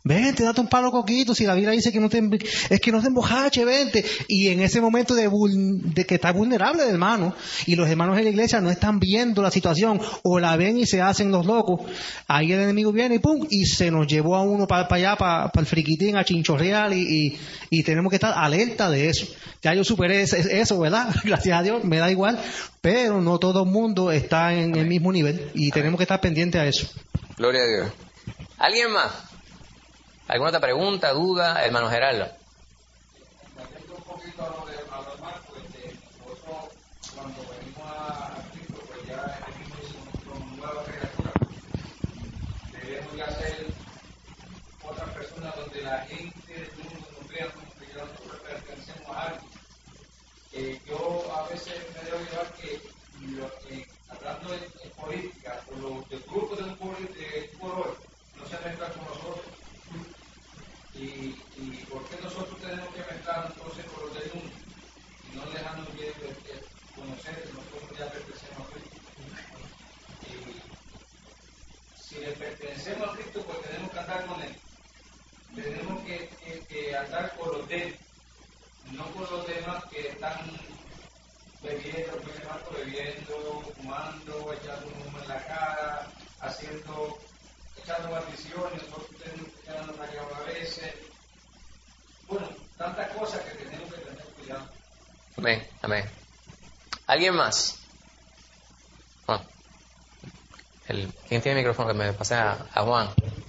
Vente, date un palo coquito, si la Biblia dice que no te, es que no te embojache, vente. Y en ese momento de, de que está vulnerable el hermano, y los hermanos de la iglesia no están viendo la situación, o la ven y se hacen los locos, ahí el enemigo viene y pum, y se nos llevó a uno para, para allá, para, para el friquitín, a chinchorreal, y, y, y tenemos que estar alerta de eso. Ya yo superé eso, ¿verdad? Gracias a Dios, me da igual, pero no todo el mundo está en Amén. El mismo nivel, y Amén. Tenemos que estar pendientes a eso. Gloria a Dios. ¿Alguien más? ¿Alguna otra pregunta, duda? Hermano Gerardo. Un poquito a lo de Marco, nosotros cuando venimos a Cristo, pues ya somos nuevas criaturas. Debemos ya ser otras personas donde la gente del mundo nos vea como que ya nosotros pertenecemos a algo. Eh, yo a veces me debo llevar que, lo, eh, hablando de, de política, o los de grupos de un color, no se mezclan con nosotros. Y, y por qué nosotros tenemos que mezclar entonces con los del mundo y no dejarnos bien de, de conocer que nosotros ya pertenecemos a Cristo. Y si le pertenecemos a Cristo, pues tenemos que andar con Él. Tenemos que, que, que andar con los de Él, no con los demás que están bebiendo, bebiendo, fumando, echando humo en la cara, haciendo, echando maldiciones, nosotros tenemos que echarnos la llave a veces. Bueno, tantas cosas que tenemos que tener cuidado. Amén, amén. ¿Alguien más? Oh. El, ¿Quién tiene el micrófono? Que me pase a, a Juan.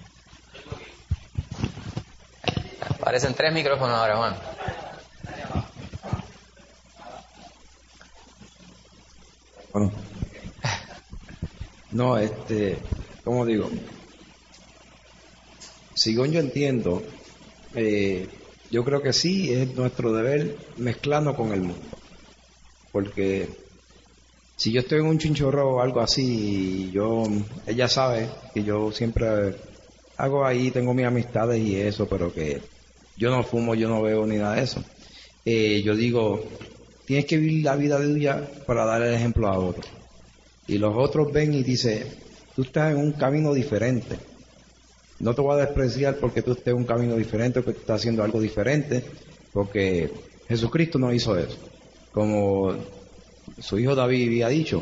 Aparecen tres micrófonos ahora, Juan. Bueno, no, este, ¿cómo digo? Según yo entiendo, eh, yo creo que sí es nuestro deber mezclarnos con el mundo. Porque si yo estoy en un chinchorro o algo así, yo, ella sabe que yo siempre hago ahí, tengo mis amistades y eso, pero que yo no fumo, yo no veo ni nada de eso. Eh, yo digo, tienes que vivir la vida de tuya para dar el ejemplo a otros. Y los otros ven y dicen, tú estás en un camino diferente. No te voy a despreciar porque tú estés en un camino diferente, porque tú estás haciendo algo diferente, porque Jesucristo no hizo eso. Como su hijo David había dicho,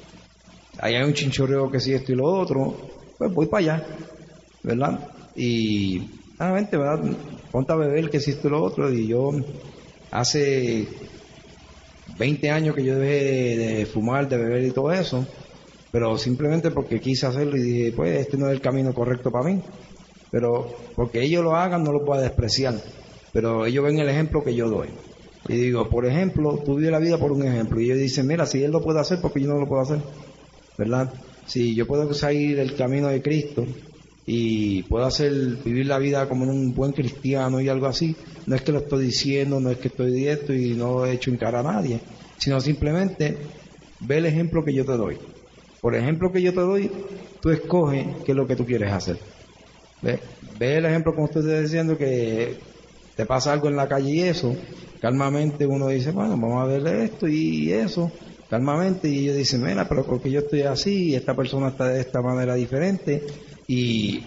ahí hay un chinchorreo que sí esto y lo otro, pues voy para allá, ¿verdad? Y, ah, vente, ¿verdad? Ponte a beber que sí esto y lo otro, y yo hace veinte años que yo dejé de fumar, de beber y todo eso, pero simplemente porque quise hacerlo y dije, pues este no es el camino correcto para mí, pero porque ellos lo hagan no lo puedo despreciar, pero ellos ven el ejemplo que yo doy. Y digo, por ejemplo, tú vives la vida por un ejemplo, y ellos dicen, mira, si él lo puede hacer, porque yo no lo puedo hacer, ¿verdad? Si yo puedo seguir el camino de Cristo y puedo hacer, vivir la vida como un buen cristiano y algo así, no es que lo estoy diciendo, no es que estoy directo y no he hecho en cara a nadie, sino simplemente ve el ejemplo que yo te doy. Por ejemplo que yo te doy, tú escoges qué es lo que tú quieres hacer. Ve, ve el ejemplo como estoy diciendo, que te pasa algo en la calle y eso, calmamente uno dice, bueno, vamos a verle esto y eso, calmamente, y ellos dicen, mira, pero porque yo estoy así y esta persona está de esta manera diferente, y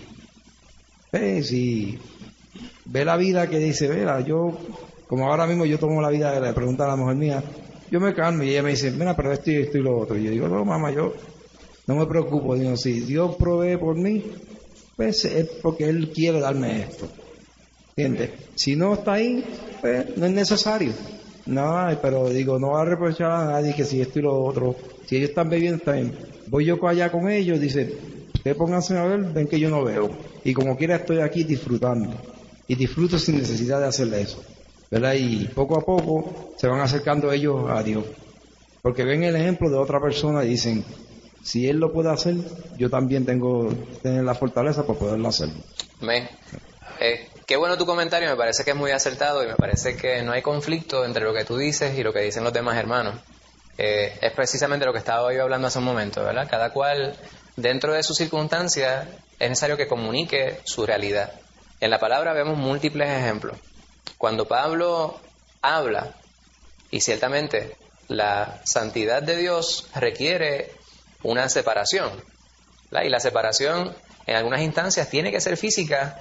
ve, si ve la vida que dice, mira, yo, como ahora mismo yo tomo la vida, le pregunta a la mujer mía, yo me calmo y ella me dice, mira, pero esto y esto y lo otro, y yo digo, no, mamá, yo no me preocupo, digo, si Dios provee por mí, pues es porque Él quiere darme esto. ¿Entiendes? Si no está ahí, pues no es necesario. No, pero digo, no va a reprochar a nadie que si esto y lo otro. Si ellos están bebiendo, está bien. Voy yo allá con ellos, dice, ustedes pónganse a ver, ven que yo no veo. Y como quiera estoy aquí disfrutando. Y disfruto sin necesidad de hacerle eso. ¿Verdad? Y poco a poco se van acercando ellos a Dios. Porque ven el ejemplo de otra persona y dicen, si Él lo puede hacer, yo también tengo tener la fortaleza para poderlo hacer. Amén. Eh, qué bueno tu comentario, me parece que es muy acertado y me parece que no hay conflicto entre lo que tú dices y lo que dicen los demás hermanos. Eh, es precisamente lo que estaba yo hablando hace un momento, ¿verdad? Cada cual, dentro de sus circunstancias, es necesario que comunique su realidad. En la palabra vemos múltiples ejemplos. Cuando Pablo habla, y ciertamente la santidad de Dios requiere una separación, ¿verdad? Y la separación en algunas instancias tiene que ser física,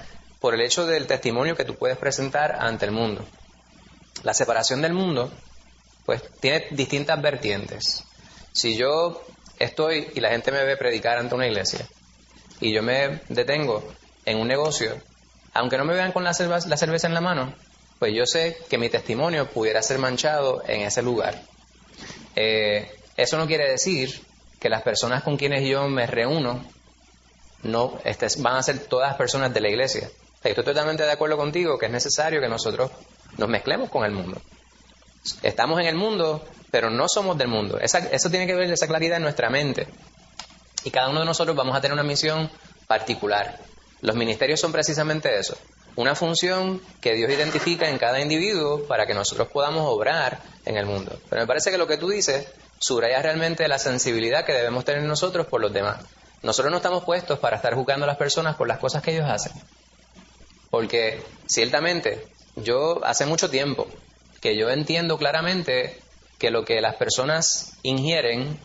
por el hecho del testimonio que tú puedes presentar ante el mundo. La separación del mundo, pues, tiene distintas vertientes. Si yo estoy y la gente me ve predicar ante una iglesia y yo me detengo en un negocio, aunque no me vean con la cerveza, la cerveza en la mano, pues yo sé que mi testimonio pudiera ser manchado en ese lugar. Eh, eso no quiere decir que las personas con quienes yo me reúno no este, van a ser todas personas de la iglesia. O sea, estoy totalmente de acuerdo contigo que es necesario que nosotros nos mezclemos con el mundo. Estamos en el mundo, pero no somos del mundo. Esa, eso tiene que ver esa claridad en nuestra mente. Y cada uno de nosotros vamos a tener una misión particular. Los ministerios son precisamente eso. Una función que Dios identifica en cada individuo para que nosotros podamos obrar en el mundo. Pero me parece que lo que tú dices subraya realmente la sensibilidad que debemos tener nosotros por los demás. Nosotros no estamos puestos para estar juzgando a las personas por las cosas que ellos hacen. Porque ciertamente, yo hace mucho tiempo que yo entiendo claramente que lo que las personas ingieren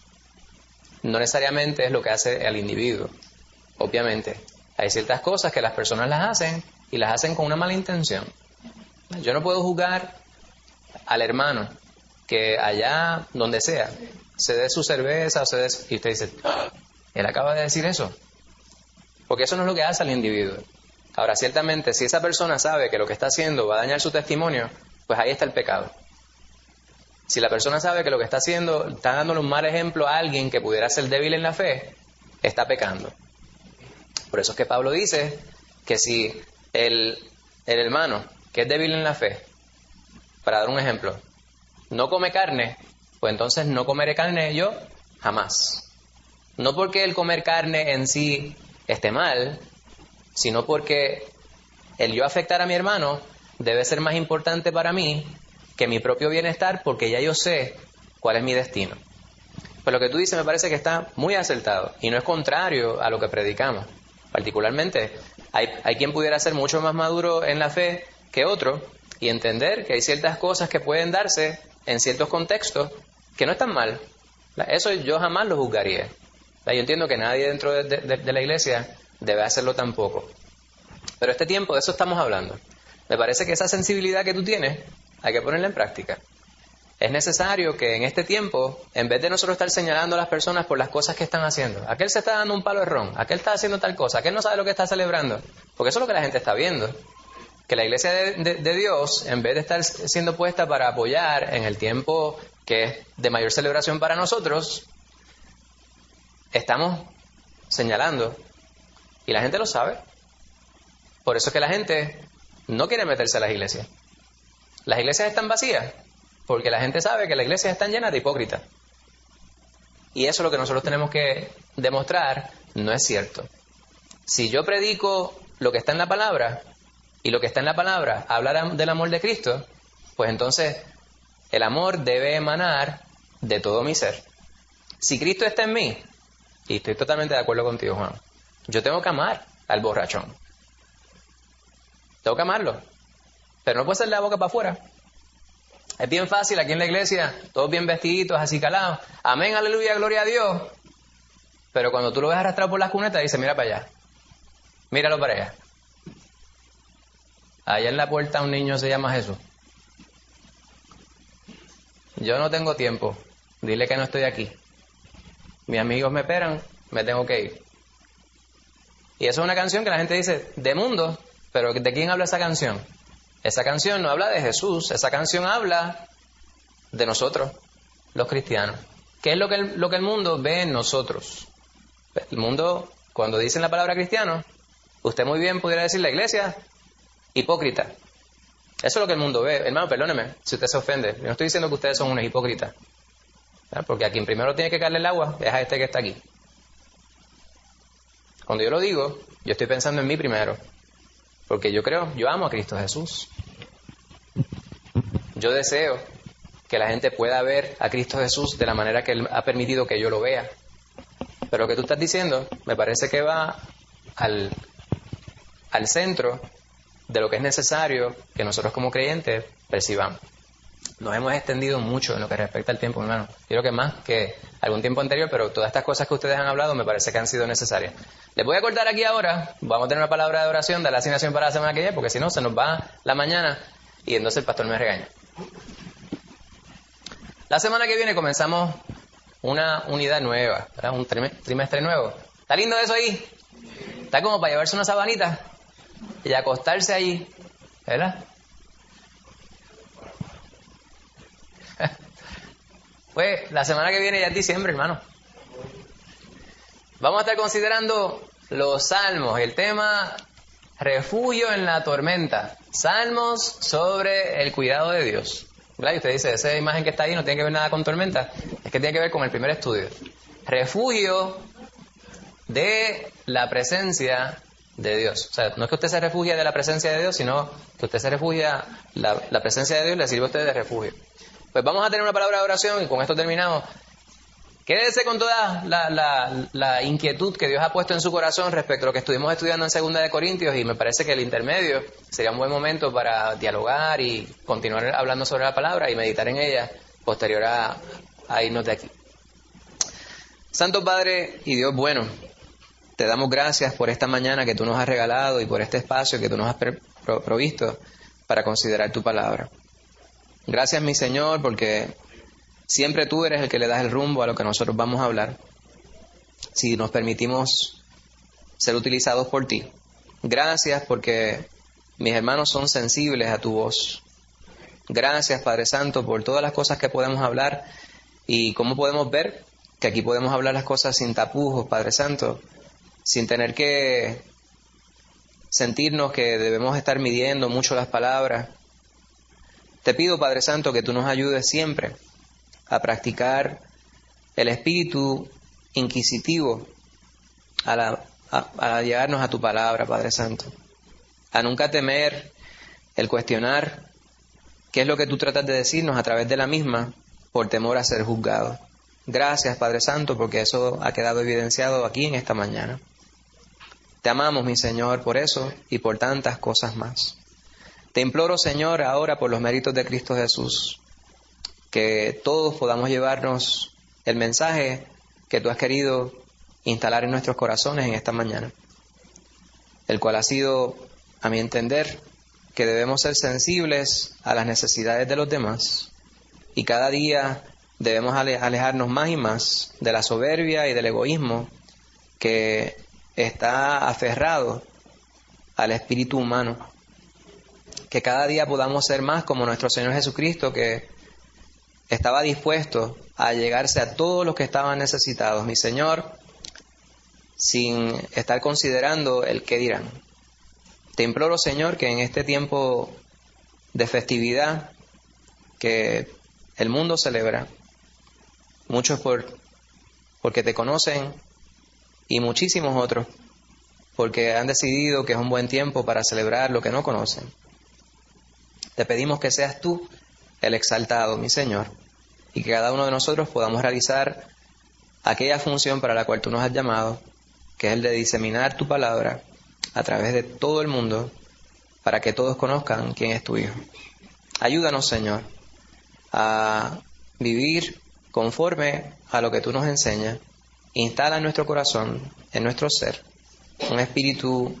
no necesariamente es lo que hace el individuo. Obviamente, hay ciertas cosas que las personas las hacen y las hacen con una mala intención. Yo no puedo juzgar al hermano que allá, donde sea, se dé su cerveza o se dé... Y usted dice, ¡ah! Él acaba de decir eso. Porque eso no es lo que hace al individuo. Ahora, ciertamente, si esa persona sabe que lo que está haciendo va a dañar su testimonio, pues ahí está el pecado. Si la persona sabe que lo que está haciendo está dándole un mal ejemplo a alguien que pudiera ser débil en la fe, está pecando. Por eso es que Pablo dice que si el, el hermano que es débil en la fe, para dar un ejemplo, no come carne, pues entonces no comeré carne yo jamás. No porque el comer carne en sí esté mal, sino porque el yo afectar a mi hermano debe ser más importante para mí que mi propio bienestar, porque ya yo sé cuál es mi destino. Pues lo que tú dices me parece que está muy acertado y no es contrario a lo que predicamos. Particularmente, hay, hay quien pudiera ser mucho más maduro en la fe que otro y entender que hay ciertas cosas que pueden darse en ciertos contextos que no están mal. Eso yo jamás lo juzgaría. Yo entiendo que nadie dentro de, de, de la iglesia debe hacerlo tampoco. Pero este tiempo, de eso estamos hablando. Me parece que esa sensibilidad que tú tienes hay que ponerla en práctica. Es necesario que en este tiempo, en vez de nosotros estar señalando a las personas por las cosas que están haciendo, aquel se está dando un palo de ron, aquel está haciendo tal cosa, aquel no sabe lo que está celebrando, porque eso es lo que la gente está viendo. Que la iglesia de, de, de Dios, en vez de estar siendo puesta para apoyar en el tiempo que es de mayor celebración para nosotros, estamos señalando y la gente lo sabe. Por eso es que la gente no quiere meterse a las iglesias. Las iglesias están vacías porque la gente sabe que las iglesias están llenas de hipócritas. Y eso es lo que nosotros tenemos que demostrar, no es cierto. Si yo predico lo que está en la palabra y lo que está en la palabra habla del amor de Cristo, pues entonces el amor debe emanar de todo mi ser. Si Cristo está en mí, y estoy totalmente de acuerdo contigo, Juan, yo tengo que amar al borrachón. Tengo que amarlo. Pero no puede ser la boca para afuera. Es bien fácil aquí en la iglesia, todos bien vestiditos, así calados. Amén, aleluya, gloria a Dios. Pero cuando tú lo ves arrastrado por las cunetas, dice, mira para allá. Míralo para allá. Allá en la puerta un niño se llama Jesús. Yo no tengo tiempo. Dile que no estoy aquí. Mis amigos me esperan, me tengo que ir. Y eso es una canción que la gente dice, de mundo. Pero ¿de quién habla esa canción? Esa canción no habla de Jesús, esa canción habla de nosotros, los cristianos. ¿Qué es lo que el, lo que el mundo ve en nosotros? El mundo, cuando dicen la palabra cristiano, usted muy bien pudiera decir la iglesia, hipócrita. Eso es lo que el mundo ve. Hermano, perdóneme si usted se ofende. Yo no estoy diciendo que ustedes son unos hipócritas. ¿Verdad? Porque a quien primero tiene que caerle el agua es a este que está aquí. Cuando yo lo digo, yo estoy pensando en mí primero. Porque yo creo, yo amo a Cristo Jesús. Yo deseo que la gente pueda ver a Cristo Jesús de la manera que Él ha permitido que yo lo vea. Pero lo que tú estás diciendo me parece que va al, al centro de lo que es necesario que nosotros como creyentes percibamos. Nos hemos extendido mucho en lo que respecta al tiempo, hermano. Yo creo que más que algún tiempo anterior, pero todas estas cosas que ustedes han hablado me parece que han sido necesarias. Les voy a cortar aquí ahora. Vamos a tener una palabra de oración de la asignación para la semana que viene, porque si no se nos va la mañana y entonces el pastor me regaña. La semana que viene comenzamos una unidad nueva, ¿verdad? Un trimestre nuevo. ¿Está lindo eso ahí? Está como para llevarse una sabanita y acostarse allí, ¿verdad? Pues la semana que viene ya es diciembre, hermano. Vamos a estar considerando los salmos, el tema refugio en la tormenta. Salmos sobre el cuidado de Dios. ¿Verdad? Y usted dice, esa imagen que está ahí no tiene que ver nada con tormenta. Es que tiene que ver con el primer estudio. Refugio de la presencia de Dios. O sea, no es que usted se refugie de la presencia de Dios, sino que usted se refugia, la, la presencia de Dios le sirve a usted de refugio. Pues vamos a tener una palabra de oración y con esto terminamos. Quédese con toda la, la, la inquietud que Dios ha puesto en su corazón respecto a lo que estuvimos estudiando en Segunda de Corintios, y me parece que el intermedio sería un buen momento para dialogar y continuar hablando sobre la palabra y meditar en ella posterior a, a irnos de aquí. Santo Padre y Dios bueno, te damos gracias por esta mañana que tú nos has regalado y por este espacio que tú nos has provisto para considerar tu palabra. Gracias, mi Señor, porque siempre tú eres el que le das el rumbo a lo que nosotros vamos a hablar, si nos permitimos ser utilizados por ti. Gracias porque mis hermanos son sensibles a tu voz. Gracias, Padre Santo, por todas las cosas que podemos hablar y cómo podemos ver que aquí podemos hablar las cosas sin tapujos, Padre Santo, sin tener que sentirnos que debemos estar midiendo mucho las palabras. Te pido, Padre Santo, que tú nos ayudes siempre a practicar el espíritu inquisitivo a, la, a, a llegarnos a tu palabra, Padre Santo. A nunca temer el cuestionar qué es lo que tú tratas de decirnos a través de la misma por temor a ser juzgado. Gracias, Padre Santo, porque eso ha quedado evidenciado aquí en esta mañana. Te amamos, mi Señor, por eso y por tantas cosas más. Te imploro, Señor, ahora por los méritos de Cristo Jesús, que todos podamos llevarnos el mensaje que tú has querido instalar en nuestros corazones en esta mañana, el cual ha sido, a mi entender, que debemos ser sensibles a las necesidades de los demás y cada día debemos alejarnos más y más de la soberbia y del egoísmo que está aferrado al espíritu humano. Que cada día podamos ser más como nuestro Señor Jesucristo, que estaba dispuesto a llegarse a todos los que estaban necesitados, mi Señor, sin estar considerando el qué dirán. Te imploro, Señor, que en este tiempo de festividad que el mundo celebra, muchos por, porque te conocen y muchísimos otros porque han decidido que es un buen tiempo para celebrar lo que no conocen. Te pedimos que seas tú el exaltado, mi Señor, y que cada uno de nosotros podamos realizar aquella función para la cual tú nos has llamado, que es el de diseminar tu palabra a través de todo el mundo, para que todos conozcan quién es tu Hijo. Ayúdanos, Señor, a vivir conforme a lo que tú nos enseñas. Instala en nuestro corazón, en nuestro ser, un espíritu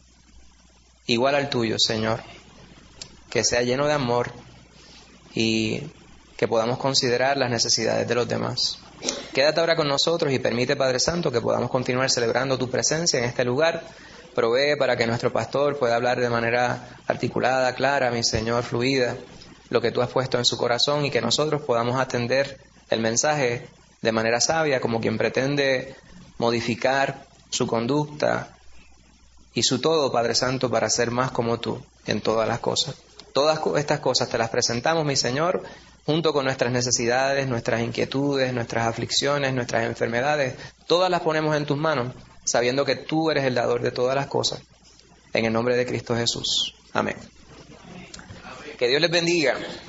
igual al tuyo, Señor, que sea lleno de amor y que podamos considerar las necesidades de los demás. Quédate ahora con nosotros y permite, Padre Santo, que podamos continuar celebrando tu presencia en este lugar. Provee para que nuestro pastor pueda hablar de manera articulada, clara, mi Señor, fluida, lo que tú has puesto en su corazón, y que nosotros podamos atender el mensaje de manera sabia, como quien pretende modificar su conducta y su todo, Padre Santo, para ser más como tú en todas las cosas. Todas estas cosas te las presentamos, mi Señor, junto con nuestras necesidades, nuestras inquietudes, nuestras aflicciones, nuestras enfermedades. Todas las ponemos en tus manos, sabiendo que tú eres el dador de todas las cosas. En el nombre de Cristo Jesús. Amén. Que Dios les bendiga.